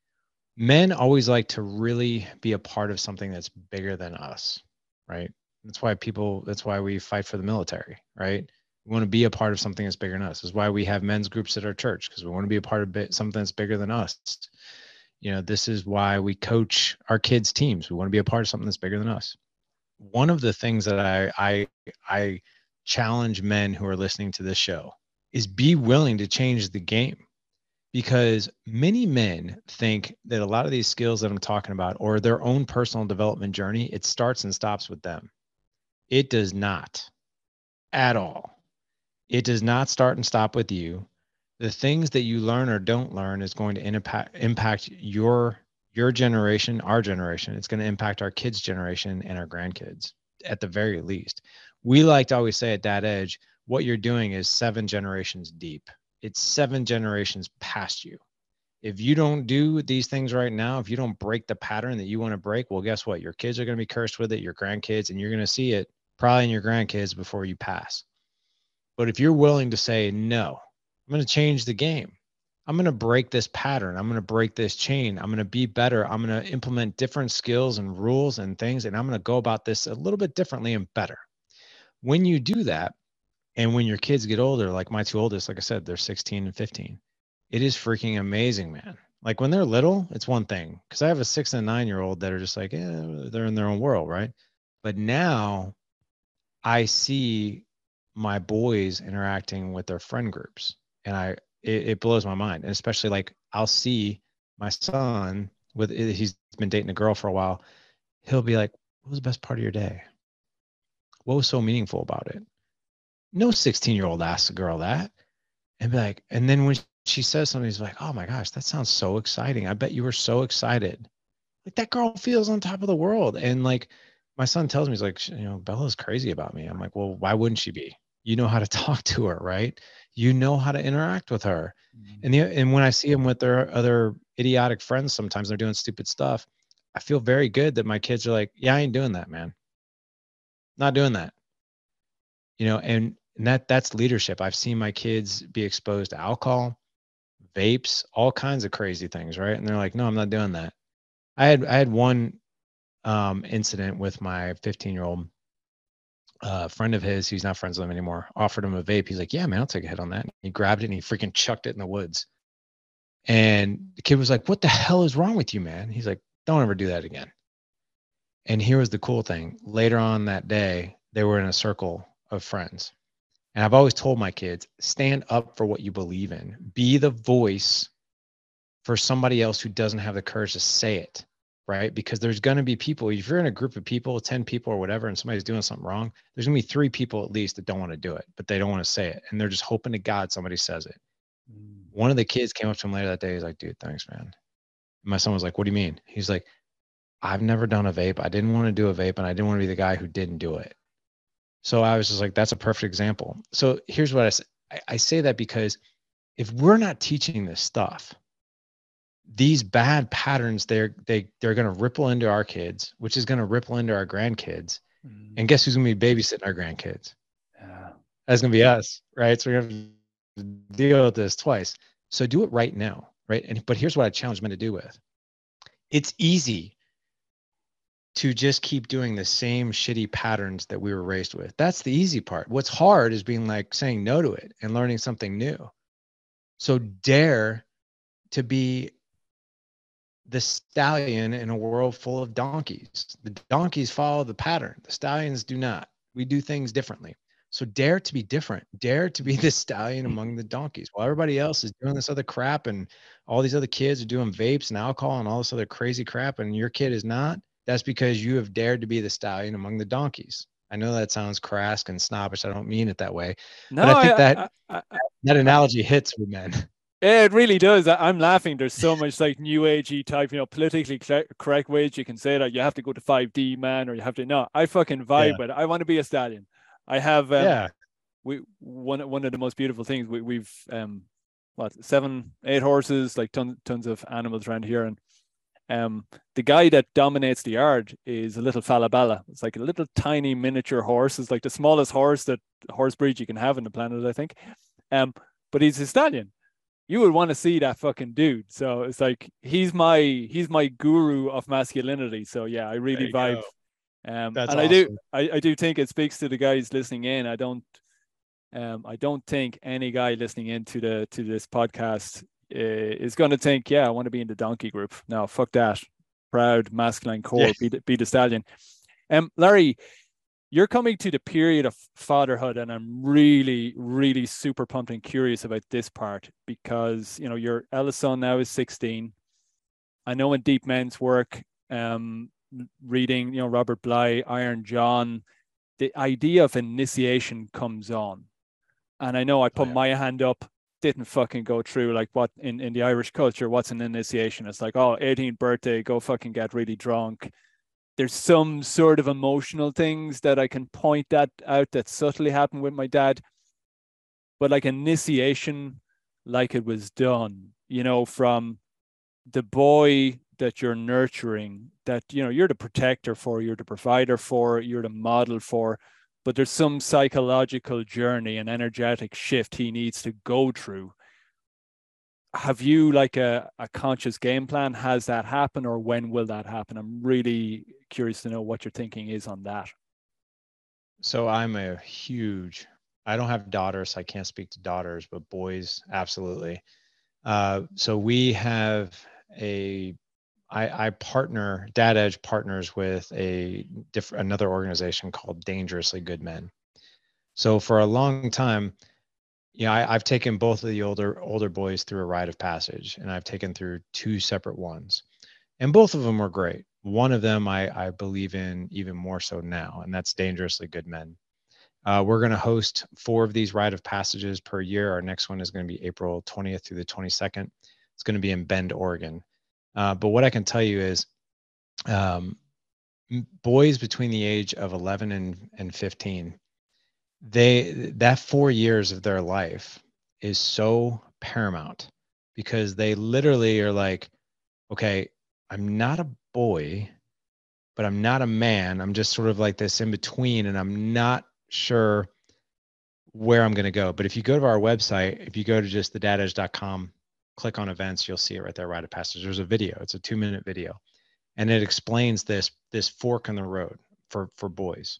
Men always like to really be a part of something that's bigger than us, right? That's why people, that's why we fight for the military, right? We want to be a part of something that's bigger than us. This is why we have men's groups at our church, because we want to be a part of something that's bigger than us. You know, this is why we coach our kids' teams. We want to be a part of something that's bigger than us. One of the things that I I I challenge men who are listening to this show is be willing to change the game. Because many men think that a lot of these skills that I'm talking about, or their own personal development journey, it starts and stops with them. It does not at all. It does not start and stop with you. The things that you learn or don't learn is going to impact impact your your generation, our generation. It's going to impact our kids' generation and our grandkids at the very least. We like to always say at Dad Edge, what you're doing is seven generations deep. It's seven generations past you. If you don't do these things right now, if you don't break the pattern that you want to break, well, guess what? Your kids are going to be cursed with it, your grandkids, and you're going to see it probably in your grandkids before you pass. But if you're willing to say, no, I'm going to change the game. I'm going to break this pattern. I'm going to break this chain. I'm going to be better. I'm going to implement different skills and rules and things, and I'm going to go about this a little bit differently and better. When you do that, and when your kids get older, like my two oldest, like I said, they're sixteen and fifteen. It is freaking amazing, man. Like when they're little, it's one thing. Because I have a six and a nine year old that are just like, yeah, they're in their own world, right? But now I see my boys interacting with their friend groups, and I it, it blows my mind. And especially like I'll see my son with he's been dating a girl for a while. He'll be like, "What was the best part of your day? What was so meaningful about it?" No sixteen year old asks a girl that, and be like, and then when she says something, he's like, "Oh my gosh, that sounds so exciting. I bet you were so excited." Like that girl feels on top of the world. And like my son tells me, he's like, you know, Bella's crazy about me. I'm like, well, why wouldn't she be? You know how to talk to her, right? You know how to interact with her. Mm-hmm. And the, and when I see them with their other idiotic friends, sometimes they're doing stupid stuff. I feel very good that my kids are like, yeah, I ain't doing that, man. Not doing that. You know, and, and that that's leadership. I've seen my kids be exposed to alcohol, vapes, all kinds of crazy things, right? And they're like, no, I'm not doing that. I had I had one um, incident with my fifteen year old uh, friend of his. He's not friends with him anymore. Offered him a vape. He's like, yeah, man, I'll take a hit on that. And he grabbed it and he freaking chucked it in the woods. And the kid was like, what the hell is wrong with you, man? He's like, don't ever do that again. And here was the cool thing. Later on that day, they were in a circle of friends. And I've always told my kids, stand up for what you believe in. Be the voice for somebody else who doesn't have the courage to say it, right? Because there's going to be people, if you're in a group of people, ten people or whatever, and somebody's doing something wrong, there's going to be three people at least that don't want to do it, but they don't want to say it. And they're just hoping to God somebody says it. Mm. One of the kids came up to him later that day. He's like, dude, thanks, man. And my son was like, what do you mean? He's like, I've never done a vape. I didn't want to do a vape, and I didn't want to be the guy who didn't do it. So I was just like, that's a perfect example. So here's what I say. I, I say that because if we're not teaching this stuff, these bad patterns, they're, they, they're going to ripple into our kids, which is going to ripple into our grandkids. Mm. And guess who's going to be babysitting our grandkids? Yeah. That's going to be us, right? So we're going to deal with this twice. So do it right now, right? And but here's what I challenge men to do with. It's easy to just keep doing the same shitty patterns that we were raised with. That's the easy part. What's hard is being like saying no to it and learning something new. So dare to be the stallion in a world full of donkeys. The donkeys follow the pattern. The stallions do not. We do things differently. So dare to be different. Dare to be the stallion among the donkeys. While everybody else is doing this other crap and all these other kids are doing vapes and alcohol and all this other crazy crap and your kid is not, that's because you have dared to be the stallion among the donkeys. I know that sounds crass and snobbish. I don't mean it that way. No, but I think I, that I, I, that analogy hits with men. Yeah, it really does. I, I'm laughing. There's so much like new agey type, you know, politically correct ways you can say that. You have to go to five D, man, or you have to. No, I fucking vibe yeah. with it. I want to be a stallion. I have. Um, yeah. We one one of the most beautiful things. We we've um, what seven, eight horses, like tons tons of animals around here, and um, the guy that dominates the yard is a little Falabella. It's like a little tiny miniature horse. It's like the smallest horse that horse breed you can have on the planet, I think. Um, but he's a stallion. You would want to see that fucking dude. So it's like he's my he's my guru of masculinity. So yeah, I really vibe. Um, That's and awesome. I do I, I do think it speaks to the guys listening in. I don't um I don't think any guy listening into the to this podcast uh, is going to think, yeah, I want to be in the donkey group. No, fuck that. Proud masculine core, yeah. be the, be the stallion. Um, Larry, you're coming to the period of fatherhood, and I'm really, really super pumped and curious about this part because, you know, your eldest son now is sixteen. I know in Deep Men's work, um, reading, you know, Robert Bly, Iron John, the idea of initiation comes on. And I know I put oh, yeah. my hand up, didn't fucking go through like what in, in the Irish culture, what's an initiation? It's like, oh, eighteenth birthday, go fucking get really drunk. There's some sort of emotional things that I can point that out that subtly happened with my dad. But like initiation, like it was done, you know, from the boy that you're nurturing, that, you know, you're the protector for, you're the provider for, you're the model for, but there's some psychological journey and energetic shift he needs to go through. Have you like a, a conscious game plan? Has that happened, or when will that happen? I'm really curious to know what your thinking is on that. So I'm a huge, I don't have daughters, so I can't speak to daughters, but boys, absolutely. Uh, so we have a, I, I partner, Dad Edge partners with a different, another organization called Dangerously Good Men. So for a long time, yeah, I, I've taken both of the older older boys through a rite of passage, and I've taken through two separate ones, and both of them were great. One of them I, I believe in even more so now, and that's Dangerously Good Men. Uh, we're going to host four of these rite of passages per year. Our next one is going to be April twentieth through the twenty-second. It's going to be in Bend, Oregon. Uh, but what I can tell you is, um, boys between the age of eleven and, and fifteen, they that four years of their life is so paramount, because they literally are like, okay, I'm not a boy, but I'm not a man. I'm just sort of like this in between, and I'm not sure where I'm going to go. But if you go to our website, if you go to just the dad edge dot com, click on events, you'll see it right there, rite of passage. There's a video. It's a two minute video, and it explains this this fork in the road for for boys.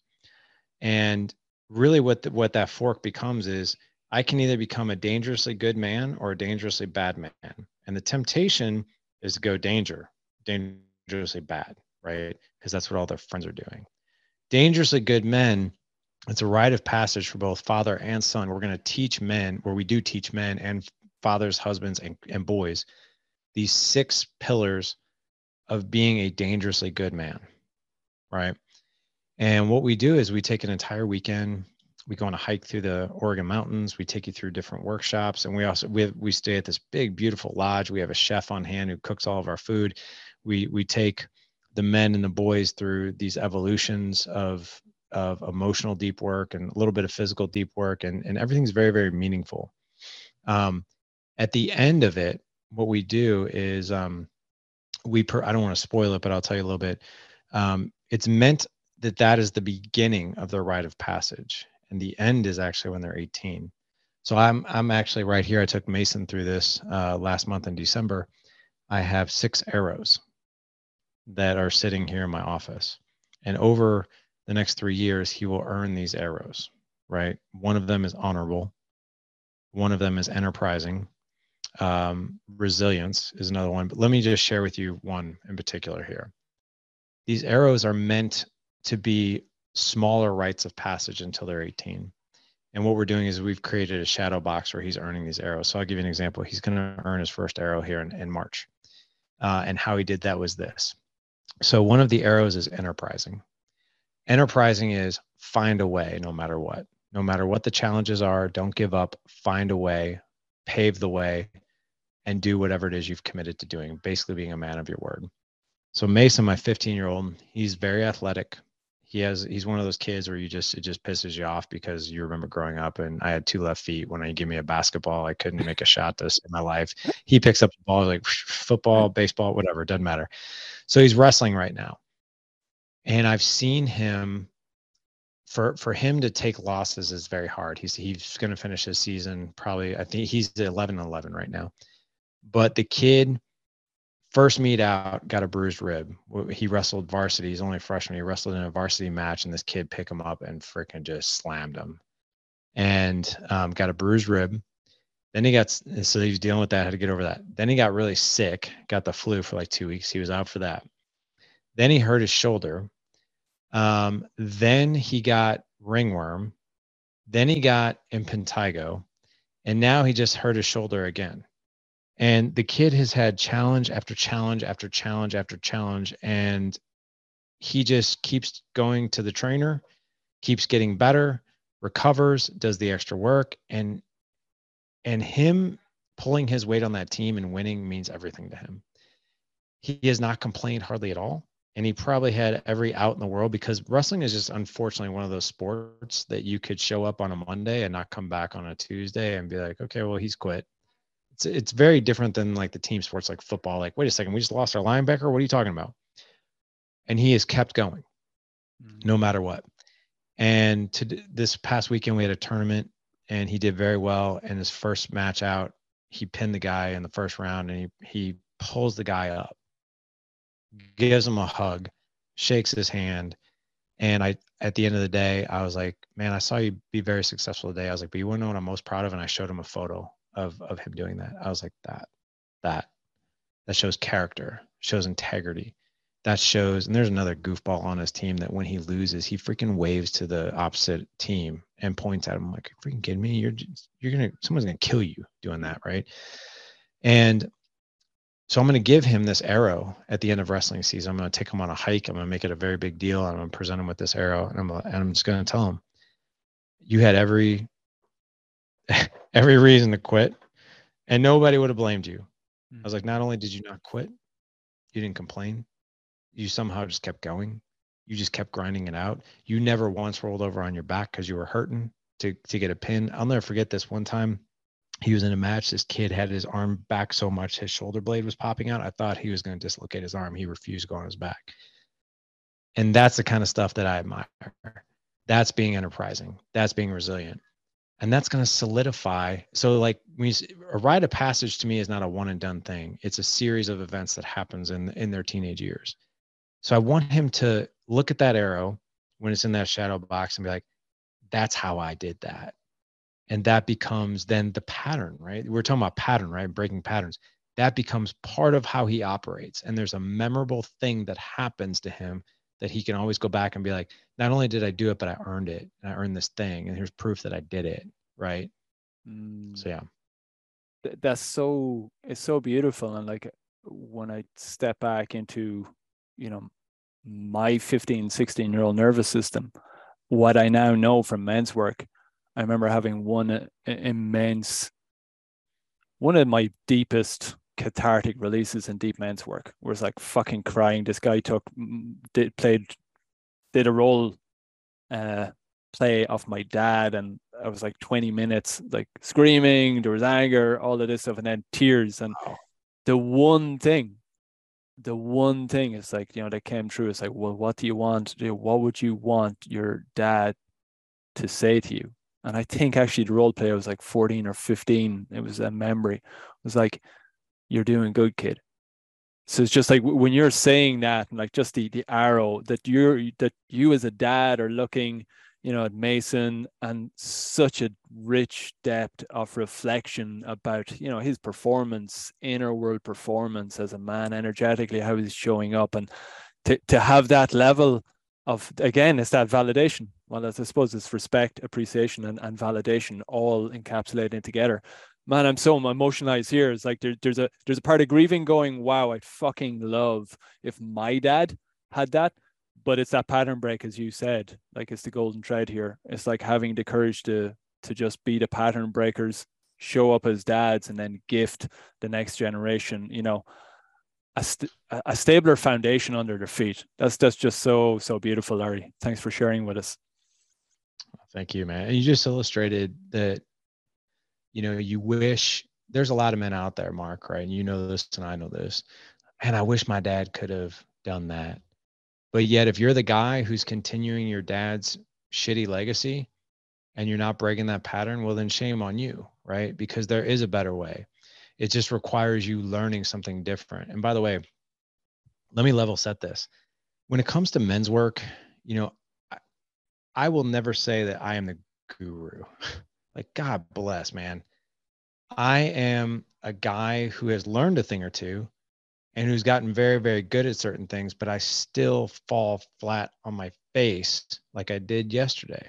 And really what the, what that fork becomes is, I can either become a dangerously good man or a dangerously bad man. And the temptation is to go danger, dangerously bad, right? Because that's what all their friends are doing. Dangerously good men, it's a rite of passage for both father and son. We're going to teach men, where we do teach men and fathers, husbands, and, and boys, these six pillars of being a dangerously good man, right? And what we do is we take an entire weekend. We go on a hike through the Oregon mountains. We take you through different workshops, and we also we have, we stay at this big, beautiful lodge. We have a chef on hand who cooks all of our food. We we take the men and the boys through these evolutions of of emotional deep work and a little bit of physical deep work, and and everything's very, very meaningful. Um, at the end of it, what we do is um, we per, I don't want to spoil it, but I'll tell you a little bit. Um, it's meant that that is the beginning of their rite of passage, and the end is actually when they're eighteen. So I'm I'm actually right here. I took Mason through this uh, last month in December. I have six arrows that are sitting here in my office, and over the next three years, he will earn these arrows. Right? One of them is honorable. One of them is enterprising. Um, resilience is another one. But let me just share with you one in particular here. These arrows are meant to be smaller rites of passage until they're eighteen. And what we're doing is we've created a shadow box where he's earning these arrows. So I'll give you an example. He's going to earn his first arrow here in, in March. Uh, and how he did that was this. So one of the arrows is enterprising. Enterprising is find a way no matter what. No matter what the challenges are, don't give up, find a way, pave the way, and do whatever it is you've committed to doing, basically being a man of your word. So Mason, my fifteen year old, he's very athletic. He has, he's one of those kids where you just, it just pisses you off because you remember growing up and I had two left feet. When you give me a basketball, I couldn't make a shot to save my life. He picks up the ball like football, baseball, whatever, it doesn't matter. So he's wrestling right now. And I've seen him, for, for him to take losses is very hard. He's, he's going to finish his season. Probably, I think he's eleven and eleven right now, but the kid, first meet out, got a bruised rib. He wrestled varsity. He's only a freshman. He wrestled in a varsity match, and this kid picked him up and freaking just slammed him, and um, got a bruised rib. Then he got, so he was dealing with that, had to get over that. Then he got really sick, got the flu for like two weeks. He was out for that. Then he hurt his shoulder. Um, then he got ringworm. Then he got impetigo, and now he just hurt his shoulder again. And the kid has had challenge after challenge after challenge after challenge. And he just keeps going to the trainer, keeps getting better, recovers, does the extra work. And, and him pulling his weight on that team and winning means everything to him. He has not complained hardly at all. And he probably had every out in the world, because wrestling is just unfortunately one of those sports that you could show up on a Monday and not come back on a Tuesday and be like, okay, well, he's quit. It's it's very different than like the team sports like football. Like, wait a second, we just lost our linebacker. What are you talking about? And he has kept going, mm-hmm. no matter what. And to this past weekend, we had a tournament, and he did very well. And his first match out, he pinned the guy in the first round, and he he pulls the guy up, gives him a hug, shakes his hand. And I, at the end of the day, I was like, man, I saw you be very successful today. I was like, but you want to know what I'm most proud of? And I showed him a photo of, of him doing that. I was like, that, that, that shows character, shows integrity. That shows, and there's another goofball on his team that when he loses, he freaking waves to the opposite team and points at him. I'm like, are you freaking kidding me? You're, just, you're going to, someone's going to kill you doing that. Right. And so I'm going to give him this arrow at the end of wrestling season. I'm going to take him on a hike. I'm going to make it a very big deal. I'm going to present him with this arrow, and I'm and I'm just going to tell him, you had every every reason to quit, and nobody would have blamed you. Mm-hmm. I was like, not only did you not quit, you didn't complain. You somehow just kept going. You just kept grinding it out. You never once rolled over on your back because you were hurting to to get a pin. I'll never forget this one time. He was in a match. This kid had his arm back so much his shoulder blade was popping out. I thought he was going to dislocate his arm. He refused to go on his back. And that's the kind of stuff that I admire. That's being enterprising. That's being resilient. And that's going to solidify. So like when you, a rite of passage to me is not a one and done thing. It's a series of events that happens in, in their teenage years. So I want him to look at that arrow when it's in that shadow box and be like, that's how I did that. And that becomes then the pattern, right? We're talking about pattern, right? Breaking patterns. That becomes part of how he operates. And there's a memorable thing that happens to him that he can always go back and be like, not only did I do it, but I earned it. And I earned this thing. And here's proof that I did it, right? Mm. So, yeah. That's so, it's so beautiful. And like when I step back into, you know, my fifteen, sixteen year old nervous system, what I now know from men's work, I remember having one immense, one of my deepest cathartic releases in deep men's work, where it's like fucking crying. This guy took, did, played, did a role uh, play of my dad, and I was like twenty minutes, like screaming, there was anger, all of this stuff, and then tears. And wow. the one thing, the one thing is like, you know, that came through, it's like, well, what do you want? What would you want your dad to say to you? And I think actually the role play, I was like fourteen or fifteen. It was a memory. It was like, you're doing good, kid. So it's just like when you're saying that, and like just the, the arrow that you're, that you as a dad are looking, you know, at Mason, and such a rich depth of reflection about, you know, his performance, inner world performance as a man, energetically, how he's showing up, and to, to have that level of, again, it's that validation. Well, as I suppose it's respect, appreciation, and, and validation all encapsulated together. Man, I'm so emotionalized here. It's like there, there's a there's a part of grieving going, wow, I'd fucking love if my dad had that. But it's that pattern break, as you said, like it's the golden thread here. It's like having the courage to to just be the pattern breakers, show up as dads, and then gift the next generation, you know, a, st- a stabler foundation under their feet. That's that's just so, so beautiful, Larry. Thanks for sharing with us. Thank you, man. And you just illustrated that, you know, you wish, there's a lot of men out there, Mark, right? And you know this and I know this. And I wish my dad could have done that. But yet, if you're the guy who's continuing your dad's shitty legacy and you're not breaking that pattern, well, then shame on you, right? Because there is a better way. It just requires you learning something different. And by the way, let me level set this. When it comes to men's work, you know, I, I will never say that I am the guru. Like, God bless, man. I am a guy who has learned a thing or two and who's gotten very, very good at certain things, but I still fall flat on my face like I did yesterday.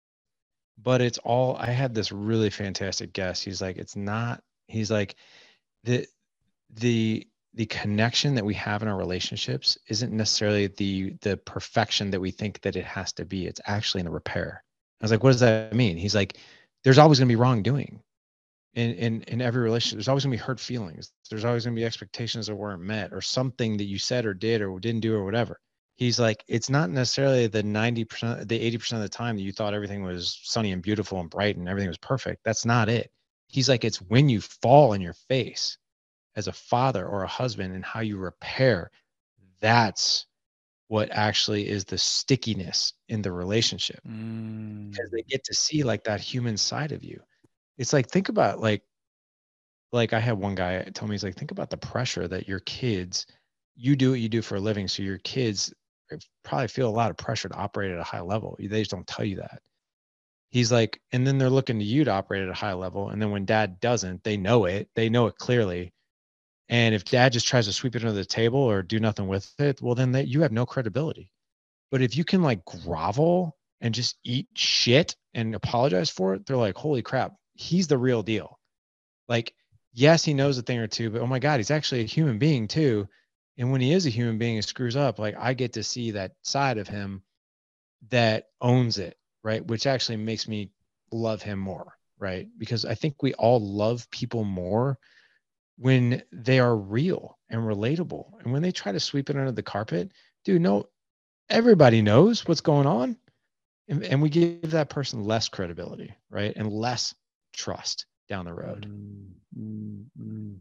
But it's all, I had this really fantastic guest. He's like, it's not, he's like, the, the, the connection that we have in our relationships isn't necessarily the, the perfection that we think that it has to be. It's actually in the repair. I was like, what does that mean? He's like, there's always going to be wrongdoing in, in, in every relationship. There's always going to be hurt feelings. There's always going to be expectations that weren't met, or something that you said or did or didn't do or whatever. He's like, it's not necessarily the ninety percent, the eighty percent of the time that you thought everything was sunny and beautiful and bright and everything was perfect. That's not it. He's like, it's when you fall in your face as a father or a husband and how you repair, that's what actually is the stickiness in the relationship. Mm. Because they get to see like that human side of you. It's like, think about like, like I had one guy tell me, he's like, think about the pressure that your kids, you do what you do for a living. So your kids probably feel a lot of pressure to operate at a high level. They just don't tell you that. He's like, and then they're looking to you to operate at a high level. And then when dad doesn't, they know it, they know it clearly. And if dad just tries to sweep it under the table or do nothing with it, well, then they, you have no credibility. But if you can like grovel and just eat shit and apologize for it, they're like, holy crap, he's the real deal. Like, yes, he knows a thing or two, but oh my God, he's actually a human being too. And when he is a human being and screws up, like I get to see that side of him that owns it, right? Which actually makes me love him more, right? Because I think we all love people more when they are real and relatable. And when they try to sweep it under the carpet, dude, no, everybody knows what's going on. And, and we give that person less credibility, right? And less trust down the road. Mm, mm, mm.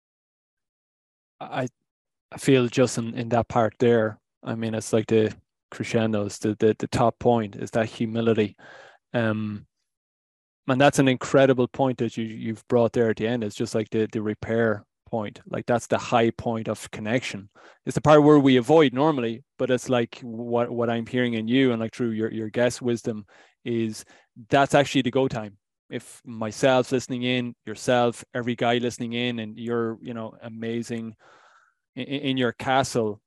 I I feel just in, in that part there, I mean, it's like the crescendos, the, the, the top point is that humility. Um, and that's an incredible point that you, you've brought there at the end. It's just like the, the repair point. Like that's the high point of connection. It's the part where we avoid normally, but it's like what, what I'm hearing in you and like through your, your guest wisdom is that's actually the go time. If myself listening in, yourself, every guy listening in, and you're, you know, amazing in, in your castle,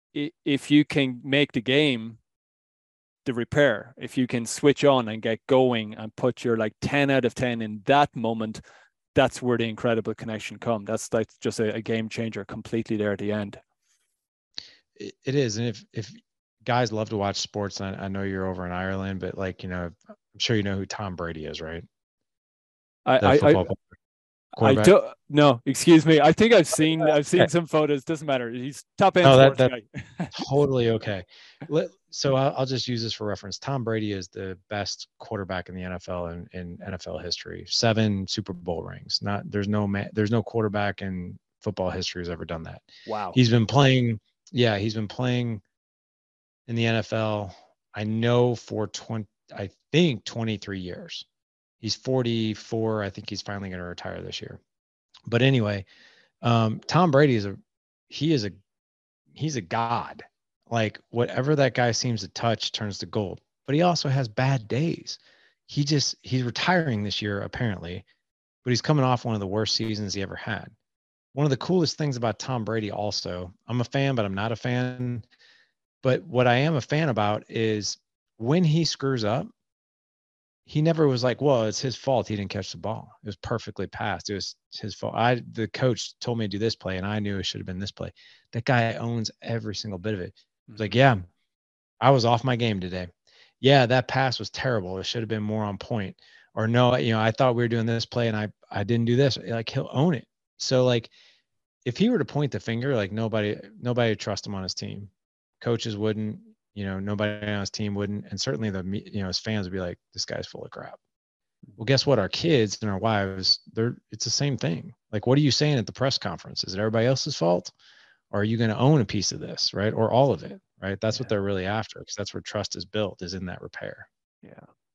if you can make the game the repair, if you can switch on and get going and put your like ten out of ten in that moment, that's where the incredible connection come. That's that's just a, a game changer completely there at the end. It, it is. And if, if guys love to watch sports, and I, I know you're over in Ireland, but like, you know, I'm sure you know who Tom Brady is, right? I, The I, football I I do no, excuse me. I think I've seen I've seen okay. some photos. Doesn't matter. He's top end no, that, sports that, guy. Totally okay. Let, so I'll, I'll just use this for reference. Tom Brady is the best quarterback in the N F L and in, in N F L history. Seven Super Bowl rings. Not there's no man, there's no quarterback in football history who's ever done that. Wow. He's been playing. Yeah, he's been playing in the N F L. I know for twenty, I think twenty-three years. He's forty-four. I think he's finally going to retire this year. But anyway, um, Tom Brady is a he is a he's a god. Like whatever that guy seems to touch turns to gold. But he also has bad days. He just he's retiring this year apparently, but he's coming off one of the worst seasons he ever had. One of the coolest things about Tom Brady also, I'm a fan, but I'm not a fan. But what I am a fan about is when he screws up, he never was like, well, it's his fault he didn't catch the ball. It was perfectly passed. It was his fault. I the coach told me to do this play and I knew it should have been this play. That guy owns every single bit of it. It's like, yeah, I was off my game today. Yeah, that pass was terrible. It should have been more on point. Or no, you know, I thought we were doing this play and I I didn't do this. Like he'll own it. So like if he were to point the finger, like nobody nobody would trust him on his team. Coaches wouldn't, you know, nobody on his team wouldn't. And certainly the, you know, his fans would be like, this guy's full of crap. Well, guess what? Our kids and our wives, they're, it's the same thing. Like, what are you saying at the press conference? Is it everybody else's fault? Or are you going to own a piece of this, right? Or all of it, right? That's yeah. what they're really after, because that's where trust is built, is in that repair. Yeah.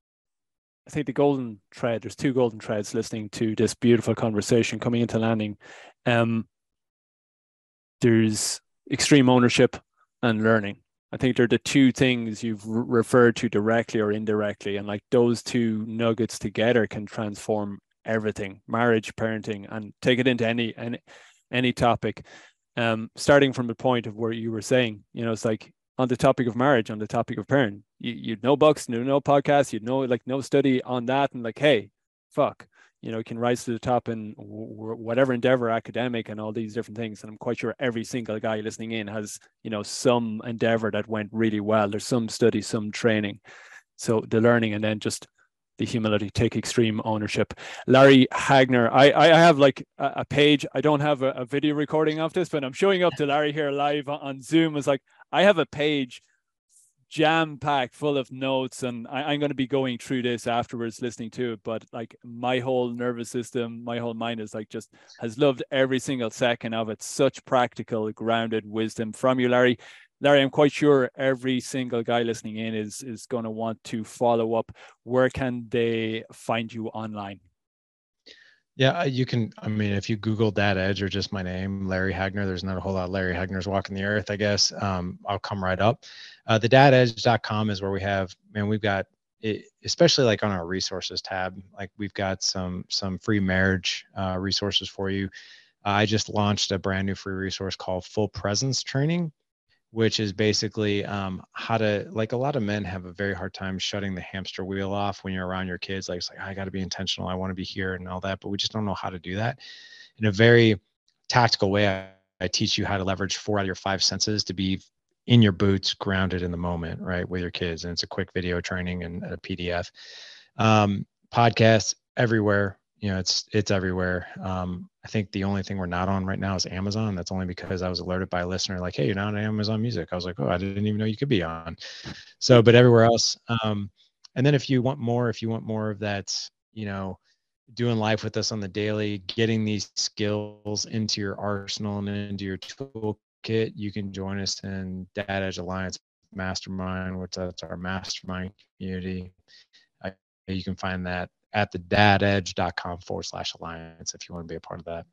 I think the golden thread, there's two golden threads listening to this beautiful conversation coming into landing. Um, there's extreme ownership and learning. I think they're the two things you've re- referred to directly or indirectly. And like those two nuggets together can transform everything, marriage, parenting, and take it into any, any, any topic. Um, starting from the point of where you were saying, you know, it's like on the topic of marriage, on the topic of parent, you, you'd no books, no, no podcasts, you'd know like no study on that. And like, hey, fuck, you know, you can rise to the top in w- whatever endeavor, academic and all these different things. And I'm quite sure every single guy listening in has, you know, some endeavor that went really well. There's some study, some training. So the learning, and then just the humility, take extreme ownership. Larry Hagner, I, I have like a, a page. I don't have a, a video recording of this, but I'm showing up to Larry here live on Zoom. It's like, I have a page jam packed full of notes, and I, I'm going to be going through this afterwards, listening to it. But like my whole nervous system, my whole mind is like just has loved every single second of it. Such practical, grounded wisdom from you, Larry. Larry, I'm quite sure every single guy listening in is is going to want to follow up. Where can they find you online? Yeah, you can. I mean, if you Google Dad Edge or just my name, Larry Hagner, there's not a whole lot of Larry Hagners walking the earth, I guess. Um, I'll come right up. Uh, the dad edge dot com is where we have, man, we've got, it, especially like on our resources tab, like we've got some some free marriage uh, resources for you. Uh, I just launched a brand new free resource called Full Presence Training, which is basically um, how to, like a lot of men have a very hard time shutting the hamster wheel off when you're around your kids. Like, it's like, I got to be intentional. I want to be here and all that, but we just don't know how to do that. In a very tactical way, I, I teach you how to leverage four out of your five senses to be in your boots, grounded in the moment, right, with your kids. And it's a quick video training and a P D F. Um, podcasts everywhere. You know, it's it's everywhere. Um, I think the only thing we're not on right now is Amazon. That's only because I was alerted by a listener like, hey, you're not on Amazon Music. I was like, oh, I didn't even know you could be on. So, but everywhere else. Um, and then if you want more, if you want more of that, you know, doing life with us on the daily, getting these skills into your arsenal and into your toolkit, you can join us in Dad Edge Alliance Mastermind, which that's our mastermind community. I, you can find that at the dadedge.com forward slash alliance if you want to be a part of that.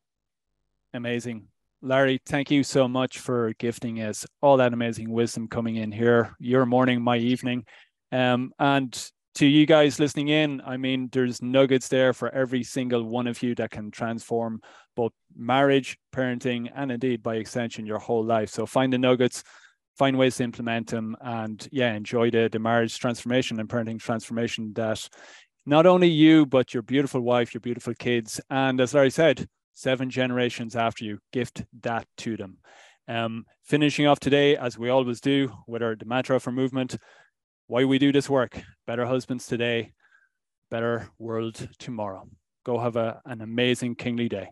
Amazing. Larry, thank you so much for gifting us all that amazing wisdom coming in here. Your morning, my evening. Um, and to you guys listening in, I mean, there's nuggets there for every single one of you that can transform both marriage, parenting, and indeed by extension, your whole life. So find the nuggets, find ways to implement them, and yeah, enjoy the, the marriage transformation and parenting transformation that not only you, but your beautiful wife, your beautiful kids, and as Larry said, seven generations after you, gift that to them. Um, finishing off today, as we always do, with our the mantra for movement, why we do this work: better husbands today, better world tomorrow. Go have a, an amazing kingly day.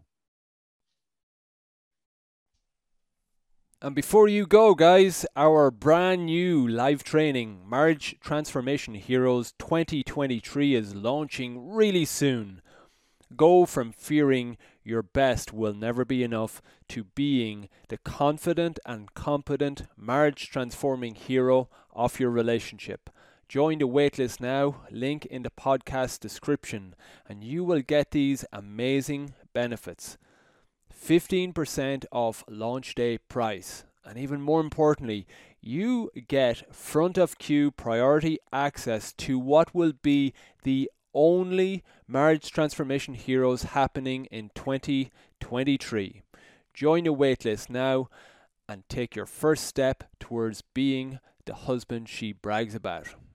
And before you go, guys, our brand new live training, Marriage Transformation Heroes twenty twenty-three, is launching really soon. Go from fearing your best will never be enough to being the confident and competent marriage transforming hero of your relationship. Join the waitlist now, link in the podcast description, and you will get these amazing benefits. fifteen percent off launch day price. And even more importantly, you get front of queue priority access to what will be the only Marriage Transformation Heroes happening in twenty twenty-three. Join the waitlist now and take your first step towards being the husband she brags about.